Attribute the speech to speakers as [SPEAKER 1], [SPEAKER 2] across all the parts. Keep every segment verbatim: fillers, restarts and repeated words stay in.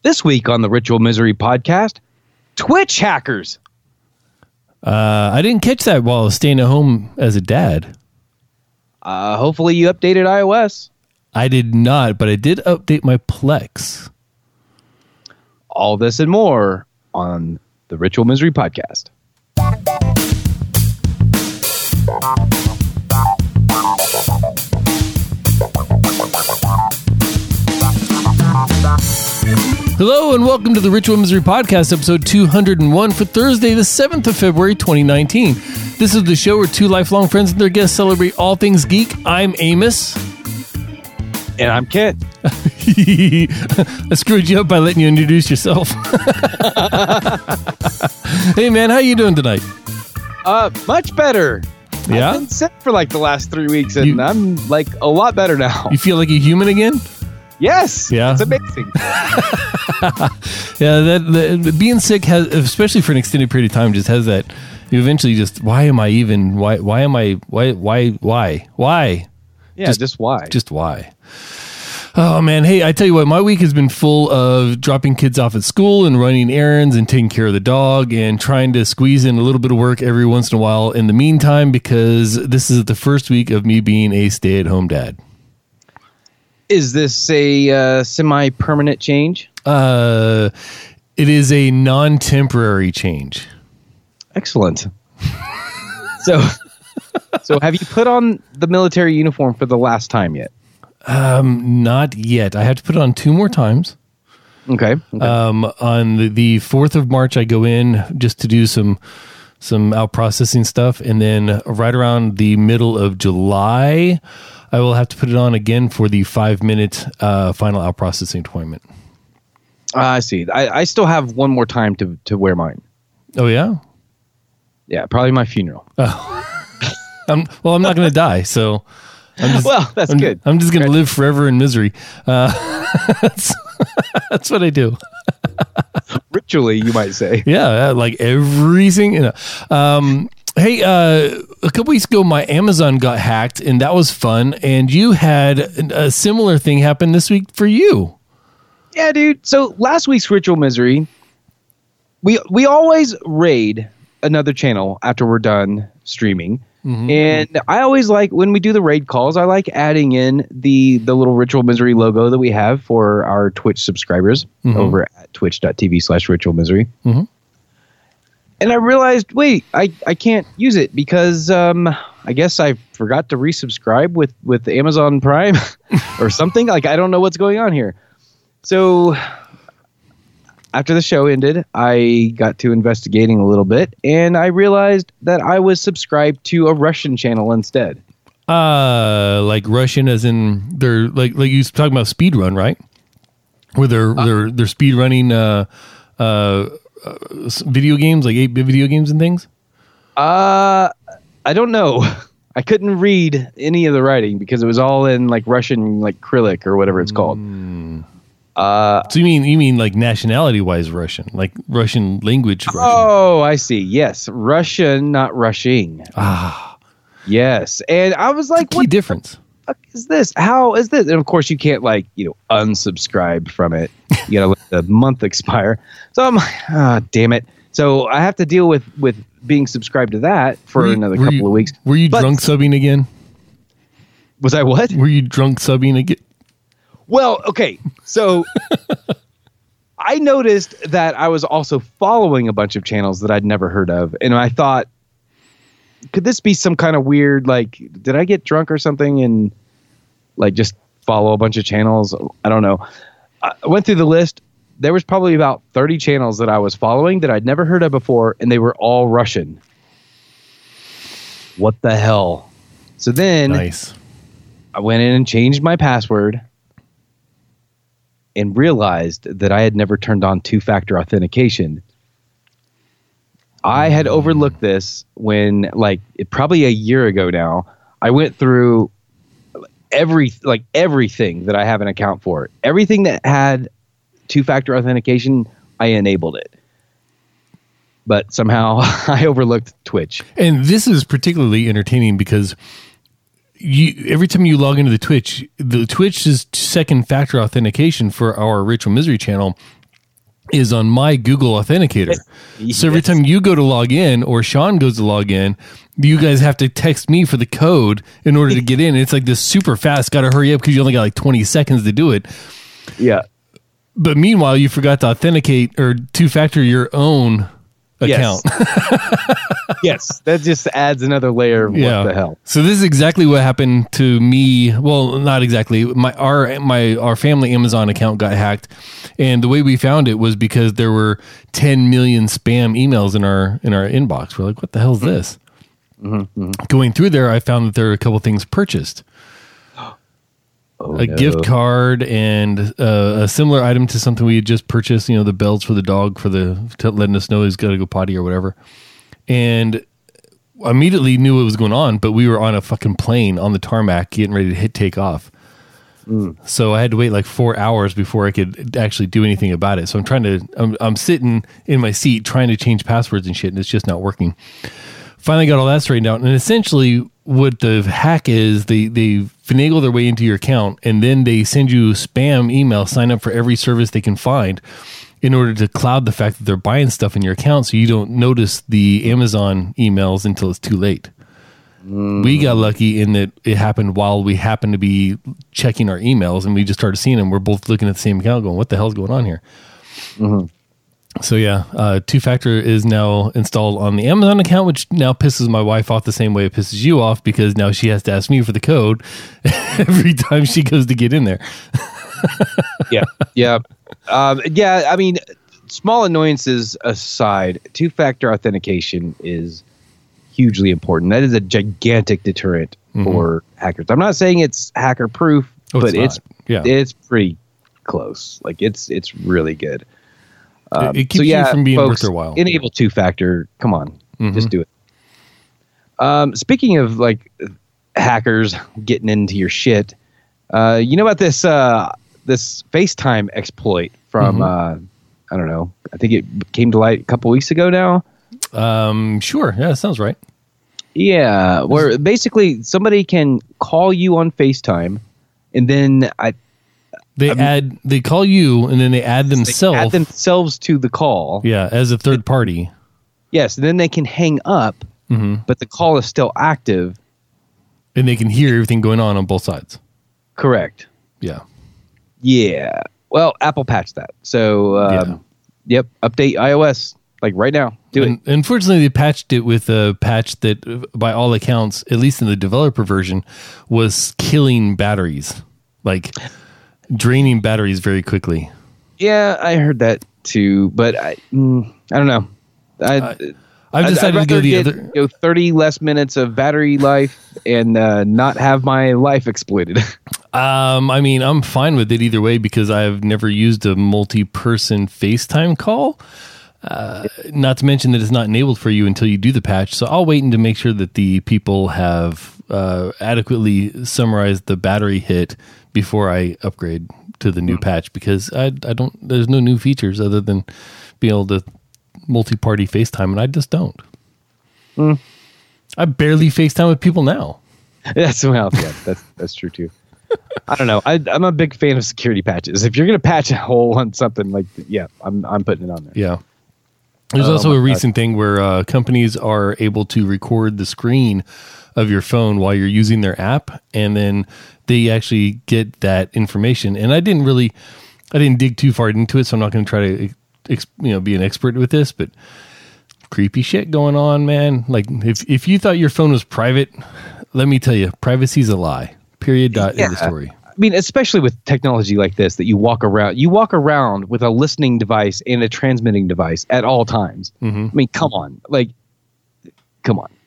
[SPEAKER 1] This week on the Ritual Misery podcast, Twitch hackers.
[SPEAKER 2] Uh, I didn't catch that while I was staying at home as a dad.
[SPEAKER 1] Uh, hopefully you updated iOS.
[SPEAKER 2] I did not, but I did update my Plex.
[SPEAKER 1] All this and more on the Ritual Misery podcast.
[SPEAKER 2] Hello and welcome to the Ritual Misery Podcast, episode two hundred one for Thursday, the seventh of February, twenty nineteen. This is the show where two lifelong friends and their guests celebrate all things geek. I'm Amos.
[SPEAKER 1] And I'm Kent.
[SPEAKER 2] I screwed you up by letting you introduce yourself. Hey man, how you doing tonight?
[SPEAKER 1] Uh, much better.
[SPEAKER 2] Yeah?
[SPEAKER 1] I've been sick for like the last three weeks and
[SPEAKER 2] You-
[SPEAKER 1] I'm like a lot better now.
[SPEAKER 2] You feel like a human again?
[SPEAKER 1] Yes.
[SPEAKER 2] Yeah.
[SPEAKER 1] It's amazing.
[SPEAKER 2] Yeah, that the, the being sick has, especially for an extended period of time, just has that. You eventually just, why am I even? Why? Why am I? Why? Why? Why? Why?
[SPEAKER 1] Yeah,
[SPEAKER 2] Just-
[SPEAKER 1] just, why?
[SPEAKER 2] Just why? Oh man, hey, I tell you what, my week has been full of dropping kids off at school and running errands and taking care of the dog and trying to squeeze in a little bit of work every once in a while in the meantime, because this is the first week of me being a stay-at-home dad.
[SPEAKER 1] Is this a uh, semi-permanent change?
[SPEAKER 2] Uh, it is a non-temporary change.
[SPEAKER 1] Excellent. so, so have you put on the military uniform for the last time yet?
[SPEAKER 2] Um, not yet. I have to put it on two more times.
[SPEAKER 1] Okay. okay.
[SPEAKER 2] Um, on the, the fourth of March, I go in just to do some some out processing stuff, and then right around the middle of July, I will have to put it on again for the five minute uh, final out processing appointment.
[SPEAKER 1] Uh, I see. I, I still have one more time to, to wear mine.
[SPEAKER 2] Oh yeah.
[SPEAKER 1] Yeah, probably my funeral.
[SPEAKER 2] I'm, well, I'm not going to die, so. I'm just,
[SPEAKER 1] Well, that's
[SPEAKER 2] I'm,
[SPEAKER 1] good.
[SPEAKER 2] I'm just going to live forever in misery. Uh, that's, that's what I do.
[SPEAKER 1] Ritually, you might say.
[SPEAKER 2] Yeah, like everything. You know. Um, hey, uh, a couple weeks ago, my Amazon got hacked, and that was fun. And you had a similar thing happen this week for you.
[SPEAKER 1] Yeah, dude. So last week's Ritual Misery, we we always raid another channel after we're done streaming. Mm-hmm. And I always like, when we do the raid calls, I like adding in the the little Ritual Misery logo that we have for our Twitch subscribers mm-hmm. over at twitch.tv slash Ritual Misery. Mm-hmm. And I realized, wait, I, I can't use it because um, I guess I forgot to resubscribe with, with Amazon Prime or something. Like, I don't know what's going on here. So after the show ended, I got to investigating a little bit, and I realized that I was subscribed to a Russian channel instead.
[SPEAKER 2] Uh, like Russian, as in they're like like you talking about speedrun, right? Where they're uh, they're they're speedrunning uh, uh, uh, video games, like eight bit video games and things.
[SPEAKER 1] Uh, I don't know. I couldn't read any of the writing because it was all in like Russian, like Cyrillic or whatever it's called. Mm.
[SPEAKER 2] Uh, so you mean you mean like nationality wise Russian, like Russian language Russian?
[SPEAKER 1] Oh, I see. Yes, Russian, not rushing.
[SPEAKER 2] Ah,
[SPEAKER 1] yes. And I was like,
[SPEAKER 2] key
[SPEAKER 1] what
[SPEAKER 2] difference
[SPEAKER 1] the fuck is this? How is this? And of course, you can't like you know unsubscribe from it. You gotta let the month expire. So I'm like, ah, damn it. So I have to deal with with being subscribed to that for
[SPEAKER 2] you,
[SPEAKER 1] another couple
[SPEAKER 2] you,
[SPEAKER 1] of weeks.
[SPEAKER 2] Were you
[SPEAKER 1] but,
[SPEAKER 2] drunk subbing again?
[SPEAKER 1] Was I what?
[SPEAKER 2] Were you drunk subbing again?
[SPEAKER 1] Well, okay, so I noticed that I was also following a bunch of channels that I'd never heard of, and I thought, could this be some kind of weird, like, did I get drunk or something and, like, just follow a bunch of channels? I don't know. I went through the list. There was probably about thirty channels that I was following that I'd never heard of before, and they were all Russian. What the hell? So then
[SPEAKER 2] nice.
[SPEAKER 1] I went in and changed my password and realized that I had never turned on two-factor authentication. I had overlooked this when, like, it, probably a year ago now, I went through every, like, everything that I have an account for. Everything that had two-factor authentication, I enabled it. But somehow I overlooked Twitch.
[SPEAKER 2] And this is particularly entertaining because you every time you log into the Twitch, the Twitch's second factor authentication for our Ritual Misery channel is on my Google Authenticator.
[SPEAKER 1] Yes.
[SPEAKER 2] So every time you go to log in or Sean goes to log in, you guys have to text me for the code in order to get in. It's like this super fast, got to hurry up because you only got like twenty seconds to do it.
[SPEAKER 1] Yeah.
[SPEAKER 2] But meanwhile, you forgot to authenticate or two-factor your own account.
[SPEAKER 1] Yes. Yes, that just adds another layer of
[SPEAKER 2] Yeah.
[SPEAKER 1] what the hell.
[SPEAKER 2] So this is exactly what happened to me. Well, not exactly. My our my our family Amazon account got hacked, and the way we found it was because there were ten million spam emails in our in our inbox. We're like, what the hell is this?
[SPEAKER 1] Mm-hmm, mm-hmm.
[SPEAKER 2] Going through there, I found that there were a couple things purchased.
[SPEAKER 1] Oh,
[SPEAKER 2] a
[SPEAKER 1] no.
[SPEAKER 2] gift card and uh, a similar item to something we had just purchased, you know, the bells for the dog for the to letting us know he's got to go potty or whatever. And immediately knew what was going on, but we were on a fucking plane on the tarmac getting ready to hit take off. Mm. So I had to wait like four hours before I could actually do anything about it. So I'm trying to, I'm, I'm sitting in my seat trying to change passwords and shit, and it's just not working. Finally got all that straightened out. And essentially what the hack is, they, they finagle their way into your account, and then they send you spam email, sign up for every service they can find in order to cloud the fact that they're buying stuff in your account so you don't notice the Amazon emails until it's too late. Mm. We got lucky in that it happened while we happened to be checking our emails, and we just started seeing them. We're both looking at the same account going, what the hell's going on here? Mm-hmm. So yeah, uh, two-factor is now installed on the Amazon account, which now pisses my wife off the same way it pisses you off, because now she has to ask me for the code every time she goes to get in there.
[SPEAKER 1] yeah, yeah. Um, yeah, I mean, small annoyances aside, two-factor authentication is hugely important. That is a gigantic deterrent mm-hmm. for hackers. I'm not saying it's hacker-proof, oh, but it's, it's yeah. it's pretty close. Like, it's it's really good. Um,
[SPEAKER 2] it keeps
[SPEAKER 1] so yeah,
[SPEAKER 2] you from being
[SPEAKER 1] folks,
[SPEAKER 2] worth their while.
[SPEAKER 1] Enable two-factor. Come on, mm-hmm. just do it. Um, speaking of like hackers getting into your shit, uh, you know about this uh, this FaceTime exploit from mm-hmm. uh, I don't know. I think it came to light a couple weeks ago now.
[SPEAKER 2] Um, sure. Yeah, that sounds right.
[SPEAKER 1] Yeah, where basically somebody can call you on FaceTime, and then I.
[SPEAKER 2] They um, add, they call you, and then they add themselves.
[SPEAKER 1] They add themselves to the call.
[SPEAKER 2] Yeah, as a third party.
[SPEAKER 1] Yes, and then they can hang up, mm-hmm. but the call is still active.
[SPEAKER 2] And they can hear everything going on on both sides.
[SPEAKER 1] Correct.
[SPEAKER 2] Yeah.
[SPEAKER 1] Yeah. Well, Apple patched that. So, um, yeah. yep, update iOS, like right now. Do
[SPEAKER 2] and,
[SPEAKER 1] it.
[SPEAKER 2] Unfortunately, they patched it with a patch that, by all accounts, at least in the developer version, was killing batteries. Like... draining batteries very quickly.
[SPEAKER 1] Yeah, I heard that too, but I, mm, I don't know. I,
[SPEAKER 2] uh, I've decided
[SPEAKER 1] I'd
[SPEAKER 2] to go the
[SPEAKER 1] get,
[SPEAKER 2] other.
[SPEAKER 1] You know, thirty less minutes of battery life and uh, not have my life exploited.
[SPEAKER 2] um, I mean, I'm fine with it either way because I've never used a multi-person FaceTime call. Uh, not to mention that it's not enabled for you until you do the patch. So I'll wait and to make sure that the people have uh, adequately summarized the battery hit before I upgrade to the new mm. patch, because I I don't there's no new features other than being able to multi-party FaceTime, and I just don't. Mm. I barely FaceTime with people now.
[SPEAKER 1] That's well, yeah, that's that's true too. I don't know. I, I'm a big fan of security patches. If you're gonna patch a hole on something, like yeah, I'm I'm putting it on there.
[SPEAKER 2] Yeah. There's
[SPEAKER 1] oh,
[SPEAKER 2] also a recent
[SPEAKER 1] God.
[SPEAKER 2] thing where uh, companies are able to record the screen of your phone while you're using their app, and then they actually get that information. And I didn't really, I didn't dig too far into it, so I'm not going to try to, ex, you know, be an expert with this. But creepy shit going on, man. Like if if you thought your phone was private, let me tell you, privacy's a lie. Period. Dot.
[SPEAKER 1] Yeah.
[SPEAKER 2] End of story.
[SPEAKER 1] I mean, especially with technology like this, that you walk around, you walk around with a listening device and a transmitting device at all times. Mm-hmm. I mean, come on, like, come on.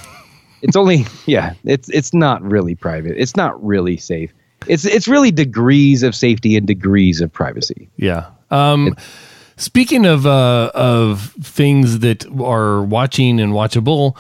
[SPEAKER 1] It's only, yeah, it's it's not really private. It's not really safe. It's it's really degrees of safety and degrees of privacy.
[SPEAKER 2] Yeah. Um, it, speaking of uh, of things that are watching and watchable,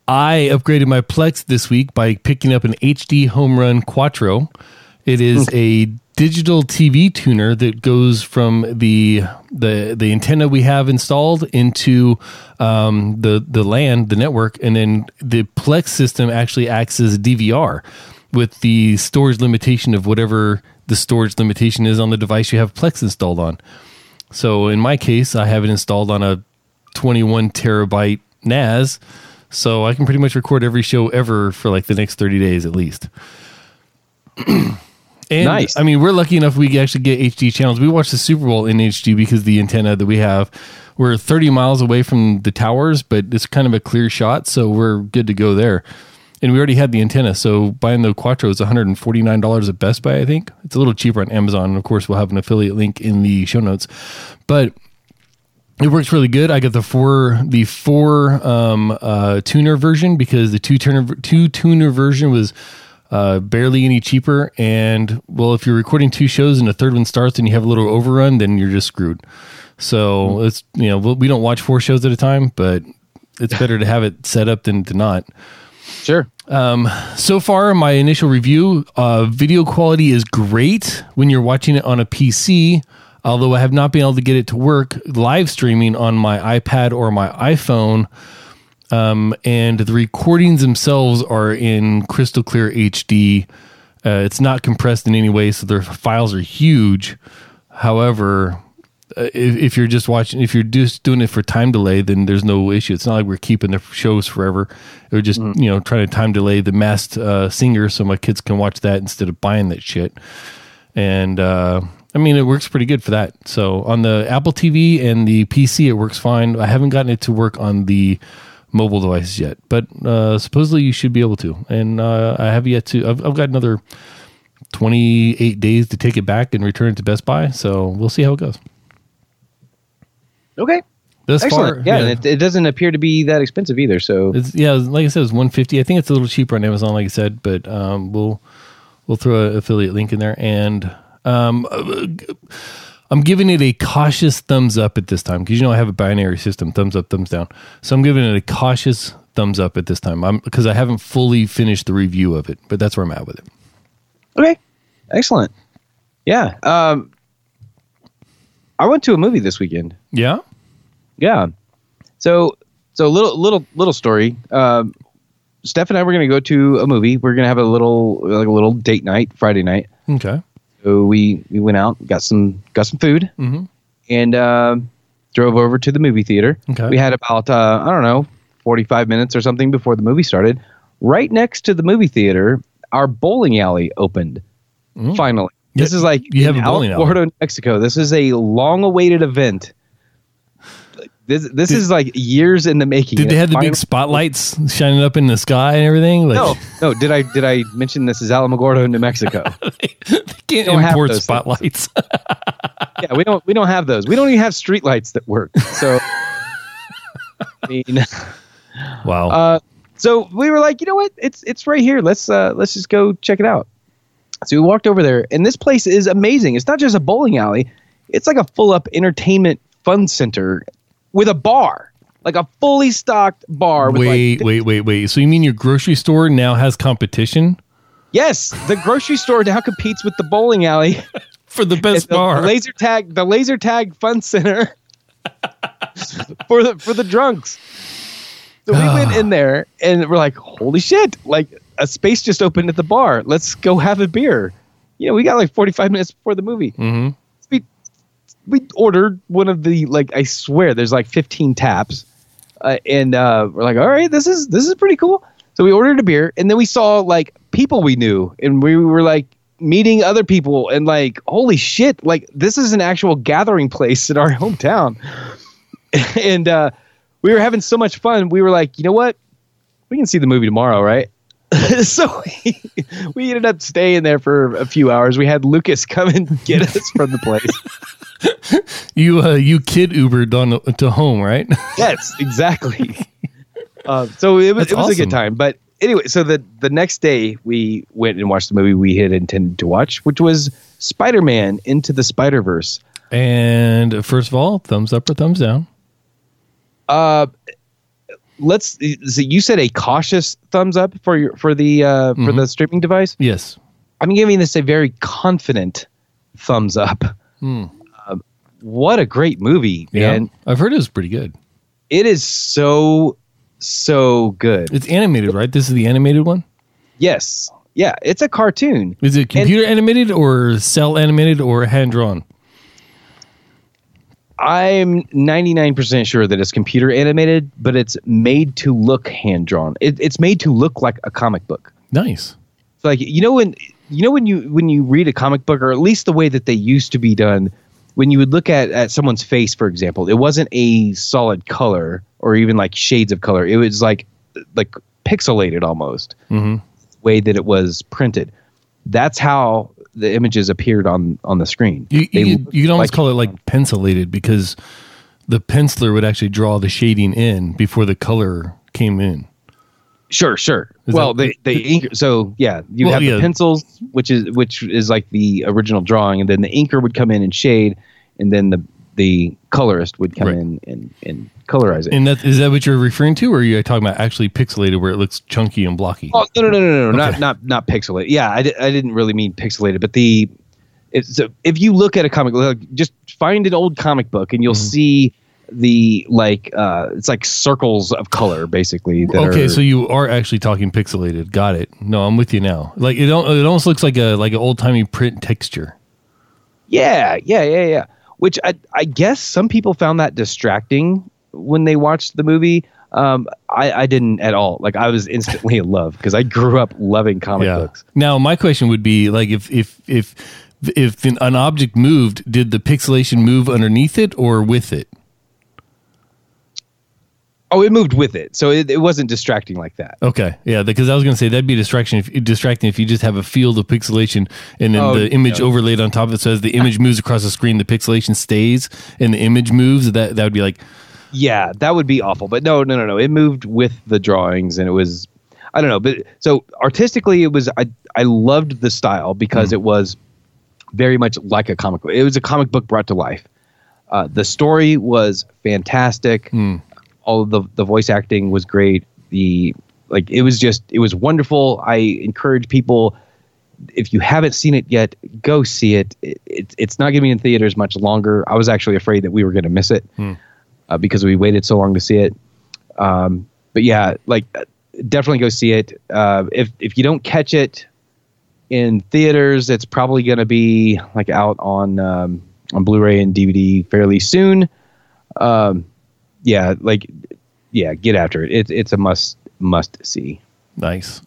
[SPEAKER 2] I upgraded my Plex this week by picking up an H D Home Run Quattro. It is a digital T V tuner that goes from the the the antenna we have installed into um, the the LAN, the network, and then the Plex system actually acts as D V R with the storage limitation of whatever the storage limitation is on the device you have Plex installed on. So in my case, I have it installed on a twenty-one terabyte N A S, so I can pretty much record every show ever for like the next thirty days at least. And,
[SPEAKER 1] nice.
[SPEAKER 2] I mean, we're lucky enough we actually get H D channels. We watch the Super Bowl in H D because the antenna that we have, we're thirty miles away from the towers, but it's kind of a clear shot, so we're good to go there. And we already had the antenna, so buying the Quattro is one hundred forty-nine dollars at Best Buy, I think. It's a little cheaper on Amazon. And of course, we'll have an affiliate link in the show notes. But it works really good. I got the four the four um, uh, tuner version because the two tuner two tuner version was uh, barely any cheaper. And well, if you're recording two shows and the third one starts and you have a little overrun, then you're just screwed. So mm-hmm. it's you know we don't watch four shows at a time, but it's better to have it set up than to not.
[SPEAKER 1] Sure.
[SPEAKER 2] Um, so far, my initial review, uh, video quality is great when you're watching it on a P C. Although I have not been able to get it to work live streaming on my iPad or my iPhone. Um, and the recordings themselves are in crystal clear H D. Uh, it's not compressed in any way, so their files are huge. However, uh, if, if you're just watching, if you're just doing it for time delay, then there's no issue. It's not like we're keeping the shows forever. We're just, mm. you know, trying to time delay the Masked uh, Singer so my kids can watch that instead of buying that shit. And, uh, I mean, it works pretty good for that. So on the Apple T V and the P C, it works fine. I haven't gotten it to work on the mobile devices yet, but uh, supposedly you should be able to. And uh, I have yet to. I've, I've got another twenty-eight days to take it back and return it to Best Buy. So we'll see how it goes.
[SPEAKER 1] Okay.
[SPEAKER 2] Thus
[SPEAKER 1] Excellent.
[SPEAKER 2] far,
[SPEAKER 1] yeah,
[SPEAKER 2] yeah.
[SPEAKER 1] and it, it doesn't appear to be that expensive either. So
[SPEAKER 2] it's, yeah, like I said, it was one hundred fifty dollars. I think it's a little cheaper on Amazon, like I said, but um, we'll we'll throw an affiliate link in there and. Um, I'm giving it a cautious thumbs up at this time because you know I have a binary system, thumbs up, thumbs down. So I'm giving it a cautious thumbs up at this time. I'm because I haven't fully finished the review of it, but that's where I'm at with it.
[SPEAKER 1] Okay, excellent. Yeah, um, I went to a movie this weekend.
[SPEAKER 2] Yeah,
[SPEAKER 1] yeah. So, so little, little, little story. Um, Steph and I were going to go to a movie. We're going to have a little, like a little date night, Friday night.
[SPEAKER 2] Okay.
[SPEAKER 1] So we, we went out, got some got some food,
[SPEAKER 2] mm-hmm.
[SPEAKER 1] and uh, drove over to the movie theater.
[SPEAKER 2] Okay.
[SPEAKER 1] We had about uh, I don't know forty-five minutes or something before the movie started. Right next to the movie theater, our bowling alley opened. Mm. Finally,
[SPEAKER 2] yeah,
[SPEAKER 1] this is like
[SPEAKER 2] you have
[SPEAKER 1] in
[SPEAKER 2] a bowling
[SPEAKER 1] Alamogordo,
[SPEAKER 2] alley,
[SPEAKER 1] New Mexico. This is a long-awaited event. This this
[SPEAKER 2] did,
[SPEAKER 1] is like years in the making.
[SPEAKER 2] Did they have the big spotlights shining up in the sky and everything? Like,
[SPEAKER 1] no, no. Did I did I mention this is Alamogordo, New Mexico?
[SPEAKER 2] they, they can't import spotlights.
[SPEAKER 1] Yeah, we don't we don't have those. We don't even have street lights that work. So, I mean,
[SPEAKER 2] wow.
[SPEAKER 1] Uh, so we were like, you know what? It's it's right here. Let's uh, let's just go check it out. So we walked over there, and this place is amazing. It's not just a bowling alley; it's like a full up entertainment fun center. With a bar, like a fully stocked bar. With
[SPEAKER 2] wait,
[SPEAKER 1] like
[SPEAKER 2] wait, wait, wait. So you mean your grocery store now has competition?
[SPEAKER 1] Yes, the grocery store now competes with the bowling alley
[SPEAKER 2] for the best
[SPEAKER 1] the,
[SPEAKER 2] bar.
[SPEAKER 1] The laser tag, the laser tag fun center for the for the drunks. So we went in there and we're like, holy shit! Like a space just opened at the bar. Let's go have a beer. You know, we got like forty-five minutes before the movie.
[SPEAKER 2] Mm-hmm.
[SPEAKER 1] We ordered one of the, like, I swear there's like fifteen taps, uh, and uh, we're like, all right, this is this is pretty cool. So we ordered a beer, and then we saw like people we knew, and we were like meeting other people, and like, holy shit, like this is an actual gathering place in our hometown. And uh, we were having so much fun. We were like, you know what, we can see the movie tomorrow, right? So we, we ended up staying there for a few hours. We had Lucas come and get us from the place.
[SPEAKER 2] You uh, you kid Ubered on to home, right?
[SPEAKER 1] Yes, exactly. uh, so it was
[SPEAKER 2] That's
[SPEAKER 1] it was
[SPEAKER 2] awesome.
[SPEAKER 1] a good time. But anyway, so the the next day we went and watched the movie we had intended to watch, which was Spider-Man Into the Spider-Verse.
[SPEAKER 2] And first of all, thumbs up or thumbs down?
[SPEAKER 1] Uh, let's. So you said a cautious thumbs up for your for the uh, for mm-hmm. the streaming device.
[SPEAKER 2] Yes,
[SPEAKER 1] I'm giving this a very confident thumbs up.
[SPEAKER 2] Mm.
[SPEAKER 1] What a great movie, man.
[SPEAKER 2] Yeah, I've heard it was pretty good.
[SPEAKER 1] It is so, so good.
[SPEAKER 2] It's animated, right? This is the animated one?
[SPEAKER 1] Yes. Yeah, it's a cartoon.
[SPEAKER 2] Is it computer and, animated or cell animated or hand-drawn?
[SPEAKER 1] I'm ninety-nine percent sure that it's computer animated, but it's made to look hand drawn. It, it's made to look like a comic book.
[SPEAKER 2] Nice.
[SPEAKER 1] So like you know when you know when you when you read a comic book, or at least the way that they used to be done, when you would look at, at someone's face, for example, it wasn't a solid color or even like shades of color. It was like like pixelated almost. Mm-hmm. Way that it was printed. That's how the images appeared on, on the screen.
[SPEAKER 2] You, you, you could almost like, call it like pencilated, because the penciler would actually draw the shading in before the color came in.
[SPEAKER 1] Sure, sure. Is well, that, the the ink. So yeah, you well, have yeah. the pencils, which is which is like the original drawing, and then the inker would come in and shade, and then the the colorist would come right. in and, and colorize it.
[SPEAKER 2] And that is that what you're referring to, or are you talking about actually pixelated, where it looks chunky and blocky?
[SPEAKER 1] Oh no no no no no, okay. not not not pixelated. Yeah, I, di- I didn't really mean pixelated, but the it's so if you look at a comic, like, just find an old comic book and you'll mm-hmm. see the like uh, it's like circles of color basically. That
[SPEAKER 2] okay,
[SPEAKER 1] are,
[SPEAKER 2] so you are actually talking pixelated. Got it. No, I'm with you now. Like it, it almost looks like a like an old timey print texture.
[SPEAKER 1] Yeah, yeah, yeah, yeah. Which I, I guess some people found that distracting when they watched the movie. Um, I, I didn't at all. Like I was instantly in love because I grew up loving comic yeah. books.
[SPEAKER 2] Now my question would be like if if if if an object moved, did the pixelation move underneath it or with it?
[SPEAKER 1] Oh, it moved with it, so it, it wasn't distracting like that.
[SPEAKER 2] Okay, yeah, because I was going to say that'd be distraction if, distracting if you just have a field of pixelation and then oh, the image no. overlaid on top of it. So as the image moves across the screen, the pixelation stays and the image moves. That that would be like,
[SPEAKER 1] yeah, that would be awful. But no, no, no, no. It moved with the drawings, and it was, I don't know. But so artistically, it was. I I loved the style because mm. it was very much like a comic book. It was a comic book brought to life. Uh, the story was fantastic. Mm. All of the, the voice acting was great. The like it was just it was wonderful. I encourage people, if you haven't seen it yet, go see it. it, it it's not going to be in theaters much longer. I was actually afraid that we were going to miss it hmm. uh, because we waited so long to see it. Um, but yeah, like definitely go see it. Uh, if if you don't catch it in theaters, it's probably going to be like out on um, on Blu-ray and D V D fairly soon. Um, Yeah, like, yeah, get after it. It's it's a must must see.
[SPEAKER 2] Nice.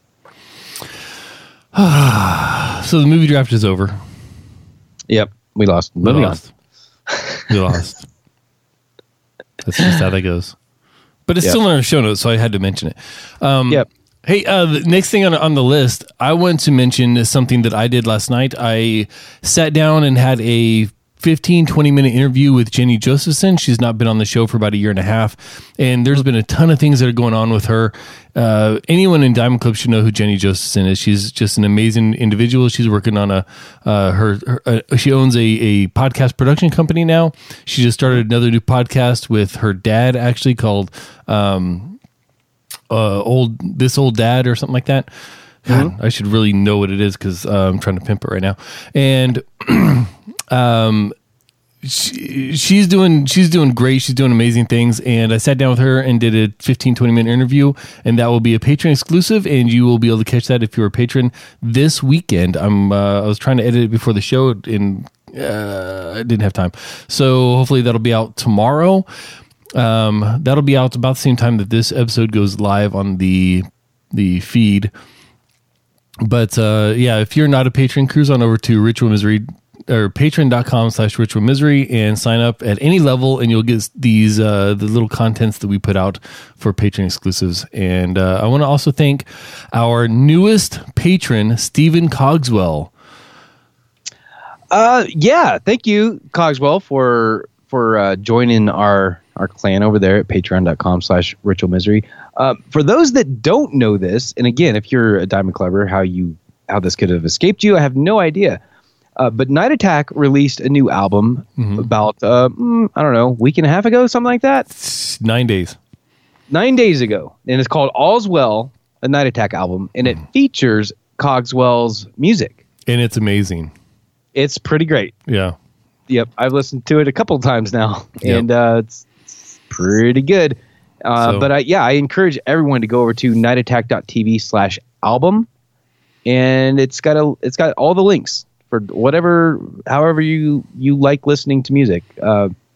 [SPEAKER 2] So the movie draft is over.
[SPEAKER 1] Yep, we lost.
[SPEAKER 2] We lost. We lost. That's just how that goes. But it's yep. still in our show notes, so I had to mention it. Um,
[SPEAKER 1] yep.
[SPEAKER 2] Hey, uh, the next thing on on the list, I want to mention is something that I did last night. I sat down and had a fifteen, twenty minute interview with Jenny Josephson. She's not been on the show for about a year and a half, and there's been a ton of things that are going on with her. Uh, anyone in Diamond Club should know who Jenny Josephson is. She's just an amazing individual. She's working on a, uh, her, her uh, she owns a, a podcast production company now. She just started another new podcast with her dad, actually, called, um, uh, old, This Old Dad or something like that. God, mm-hmm. I should really know what it is because uh, I'm trying to pimp it right now. And, um, she, she's doing, she's doing great. She's doing amazing things. And I sat down with her and did a fifteen, twenty minute interview, and that will be a Patreon exclusive. And you will be able to catch that if you're a patron this weekend. I'm, uh, I was trying to edit it before the show and, uh, I didn't have time. So hopefully that'll be out tomorrow. Um, that'll be out about the same time that this episode goes live on the, the feed. But, uh, yeah, if you're not a patron, cruise on over to Ritual Misery or patreon.com slash ritual misery and sign up at any level, and you'll get these, uh, the little contents that we put out for patron exclusives. And, uh, I want to also thank our newest patron, Stephen Cogswell.
[SPEAKER 1] Uh, yeah. Thank you, Cogswell, for, for, uh, joining our, our clan over there at patreon.com slash ritual misery. Uh, for those that don't know this, and again, if you're a Diamond Clubber, how you how this could have escaped you, I have no idea. Uh, but Night Attack released a new album mm-hmm. about, uh, mm, I don't know, a week and a half ago, something like that?
[SPEAKER 2] Nine days.
[SPEAKER 1] Nine days ago. And it's called All's Well, a Night Attack album, and it mm. features Cogswell's music.
[SPEAKER 2] And it's amazing.
[SPEAKER 1] It's pretty great.
[SPEAKER 2] Yeah.
[SPEAKER 1] Yep. I've listened to it a couple times now, yep. and uh, it's, it's pretty good. Uh, so, but I, yeah, I encourage everyone to go over to nightattack.tv slash album, and it's got a, it's got all the links for whatever, however you, you like listening to music. Uh,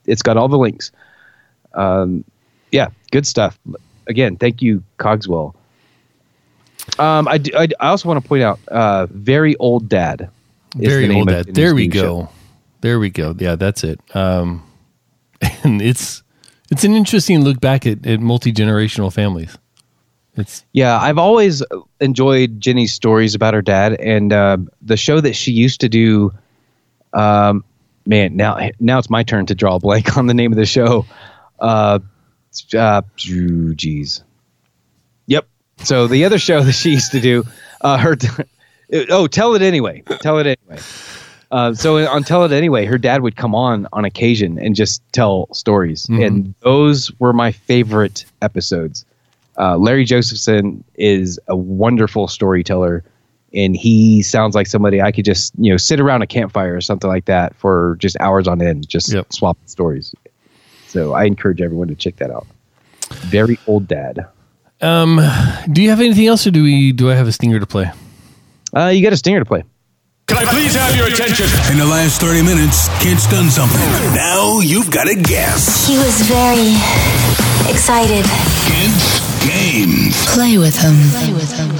[SPEAKER 1] it's got all the links. Um, yeah, good stuff. Again, thank you, Cogswell. Um, I, do, I, I also want to point out, uh, Very Old Dad.
[SPEAKER 2] Very Old Dad. There we go. Show. There we go. Yeah, that's it. Um, and it's it's an interesting look back at, at multi-generational families. It's
[SPEAKER 1] yeah, I've always enjoyed Jenny's stories about her dad, and uh, the show that she used to do. Um, man, now now it's my turn to draw a blank on the name of the show. Uh, uh, geez. Yep. So the other show that she used to do, uh, her, oh, Tell It Anyway. Tell It Anyway. Uh, so on Tell It Anyway, her dad would come on on occasion and just tell stories. Mm-hmm. And those were my favorite episodes. Uh, Larry Josephson is a wonderful storyteller, and he sounds like somebody I could just, you know, sit around a campfire or something like that for just hours on end, just yep. swap stories. So I encourage everyone to check that out. Very Old Dad.
[SPEAKER 2] Um, do you have anything else, or do we? Do I have a stinger to play?
[SPEAKER 1] Uh, you got a stinger to play.
[SPEAKER 3] Can I please have your attention?
[SPEAKER 4] In the last thirty minutes, Kent's done something. Now you've got to guess.
[SPEAKER 5] He was very excited.
[SPEAKER 4] Kent's Games.
[SPEAKER 5] Play with him. Play with him.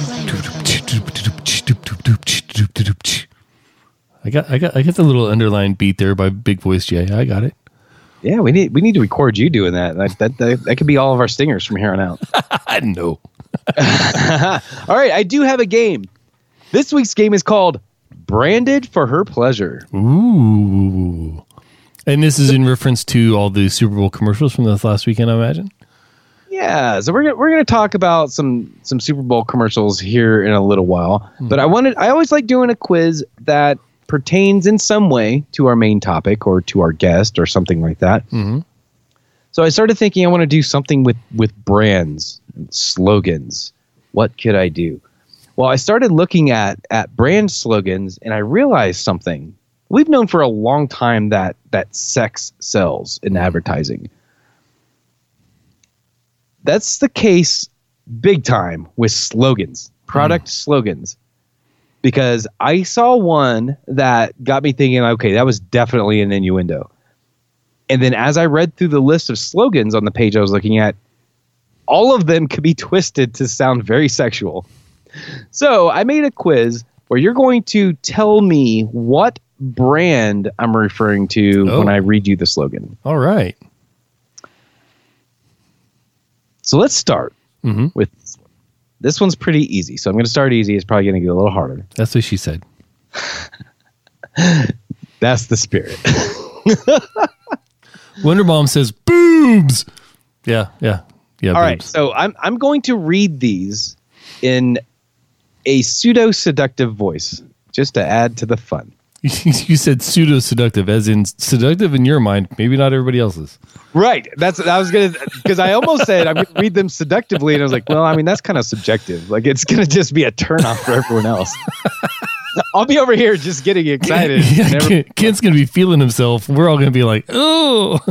[SPEAKER 2] I got, I got, I got the little underline beat there by Big Voice Jay. I got it.
[SPEAKER 1] Yeah, we need we need to record you doing that. That that that, that could be all of our stingers from here on out.
[SPEAKER 2] I know.
[SPEAKER 1] All right, I do have a game. This week's game is called Branded for Her Pleasure.
[SPEAKER 2] Ooh. And this is in reference to all the Super Bowl commercials from this last weekend, I imagine.
[SPEAKER 1] Yeah, so we're gonna, we're going to talk about some some Super Bowl commercials here in a little while. Mm-hmm. But I wanted I always like doing a quiz that pertains in some way to our main topic or to our guest or something like that.
[SPEAKER 2] Mm-hmm.
[SPEAKER 1] So I started thinking I want to do something with, with brands and slogans. What could I do? Well, I started looking at, at brand slogans, and I realized something. We've known for a long time that, that sex sells in advertising. That's the case big time with slogans, product mm. slogans. Because I saw one that got me thinking, okay, that was definitely an innuendo. And then as I read through the list of slogans on the page I was looking at, all of them could be twisted to sound very sexual. So I made a quiz where you're going to tell me what brand I'm referring to oh. when I read you the slogan.
[SPEAKER 2] All right.
[SPEAKER 1] So let's start
[SPEAKER 2] mm-hmm.
[SPEAKER 1] with this one. This one's pretty easy, so I'm going to start easy. It's probably going to get a little harder.
[SPEAKER 2] That's what she said.
[SPEAKER 1] That's the spirit.
[SPEAKER 2] Wonder Mom says boobs. Yeah, yeah, yeah.
[SPEAKER 1] All boobs. Right, so I'm I'm going to read these in a pseudo seductive voice, just to add to the fun.
[SPEAKER 2] You said pseudo seductive, as in seductive in your mind, maybe not everybody else's.
[SPEAKER 1] Right. That's I was gonna because I almost said I'm gonna read them seductively, and I was like, well, I mean that's kind of subjective. Like it's gonna just be a turnoff for everyone else. I'll be over here just getting excited.
[SPEAKER 2] Yeah, never- Kent's gonna be feeling himself. We're all gonna be like, oh,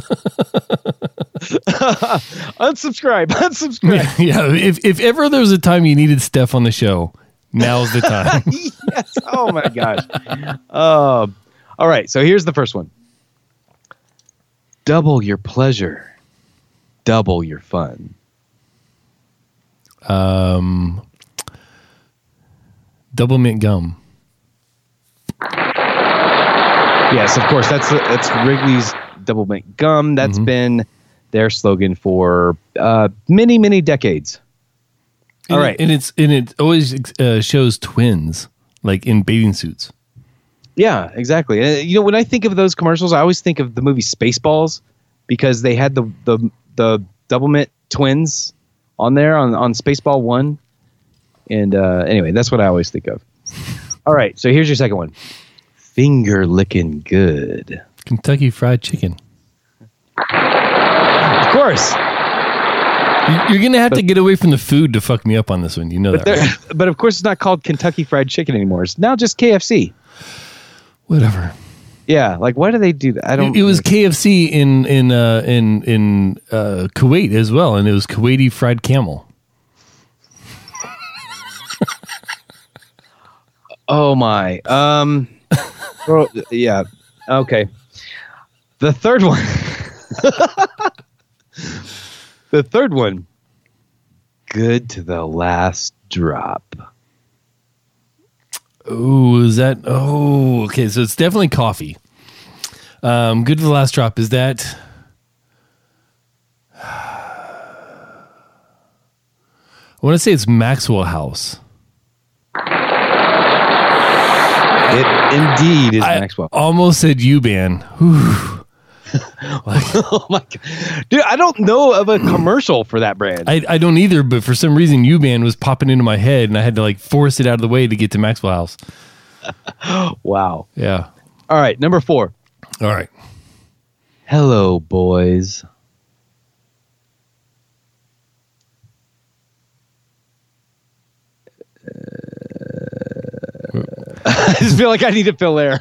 [SPEAKER 1] unsubscribe, unsubscribe.
[SPEAKER 2] Yeah. If if ever there was a time you needed Steph on the show, now's the time.
[SPEAKER 1] Yes. Oh my gosh. Um. All right. So here's the first one. Double your pleasure, double your fun.
[SPEAKER 2] Um. Double mint gum.
[SPEAKER 1] Yes, of course. That's that's Wrigley's Double Mint Gum. That's mm-hmm. been their slogan for uh, many, many decades.
[SPEAKER 2] And
[SPEAKER 1] All right,
[SPEAKER 2] and it's and it always uh, shows twins like in bathing suits.
[SPEAKER 1] Yeah, exactly. Uh, you know, when I think of those commercials, I always think of the movie Spaceballs because they had the the the Double Mint twins on there on on Spaceball One. And uh, anyway, that's what I always think of. All right, so here's your second one. Finger licking good.
[SPEAKER 2] Kentucky Fried Chicken.
[SPEAKER 1] Of course.
[SPEAKER 2] You're going to have but, to get away from the food to fuck me up on this one. You know
[SPEAKER 1] but
[SPEAKER 2] that, right?
[SPEAKER 1] But of course, it's not called Kentucky Fried Chicken anymore. It's now just K F C.
[SPEAKER 2] Whatever.
[SPEAKER 1] Yeah, like why do they do that? I don't.
[SPEAKER 2] It, it was K F C in in uh, in in uh, Kuwait as well, and it was Kuwaiti Fried Camel.
[SPEAKER 1] Oh my. Um. Well, yeah. Okay. The third one. The third one, good to the last drop.
[SPEAKER 2] Oh, is that? Oh, okay. So it's definitely coffee. Um, good to the last drop. Is that? I want to say it's Maxwell House.
[SPEAKER 1] It indeed is
[SPEAKER 2] I
[SPEAKER 1] Maxwell.
[SPEAKER 2] almost said U-Ban. Whew.
[SPEAKER 1] Oh my god, dude! I don't know of a commercial for that brand.
[SPEAKER 2] I, I don't either, but for some reason U-Ban was popping into my head, and I had to like force it out of the way to get to Maxwell House.
[SPEAKER 1] Wow.
[SPEAKER 2] Yeah.
[SPEAKER 1] All right, number four.
[SPEAKER 2] All right.
[SPEAKER 1] Hello, boys. I just feel like I need to fill air.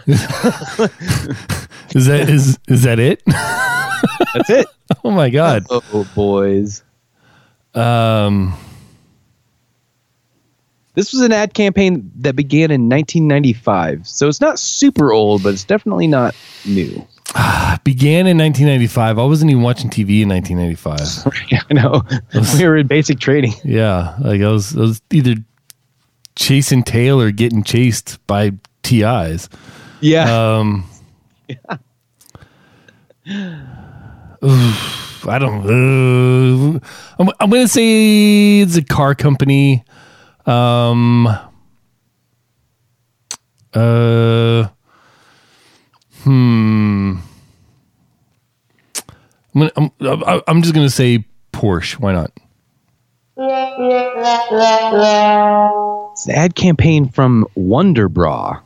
[SPEAKER 2] Is that is is that it?
[SPEAKER 1] That's it.
[SPEAKER 2] Oh my god.
[SPEAKER 1] Hello, boys.
[SPEAKER 2] Um.
[SPEAKER 1] This was an ad campaign that began in nineteen ninety-five, so it's not super old, but it's definitely not new.
[SPEAKER 2] Began in nineteen ninety-five. I wasn't even watching T V in nineteen ninety-five.
[SPEAKER 1] Yeah, I know. We were in basic training.
[SPEAKER 2] Yeah, like I was, I was either chasing tail or getting chased by T Is.
[SPEAKER 1] Yeah.
[SPEAKER 2] Um, yeah. Oof, I don't. Uh, I'm, I'm going to say it's a car company. Um. Uh. Hmm. I'm, gonna, I'm, I'm just going to say Porsche. Why not?
[SPEAKER 1] It's an ad campaign from Wonder Bra.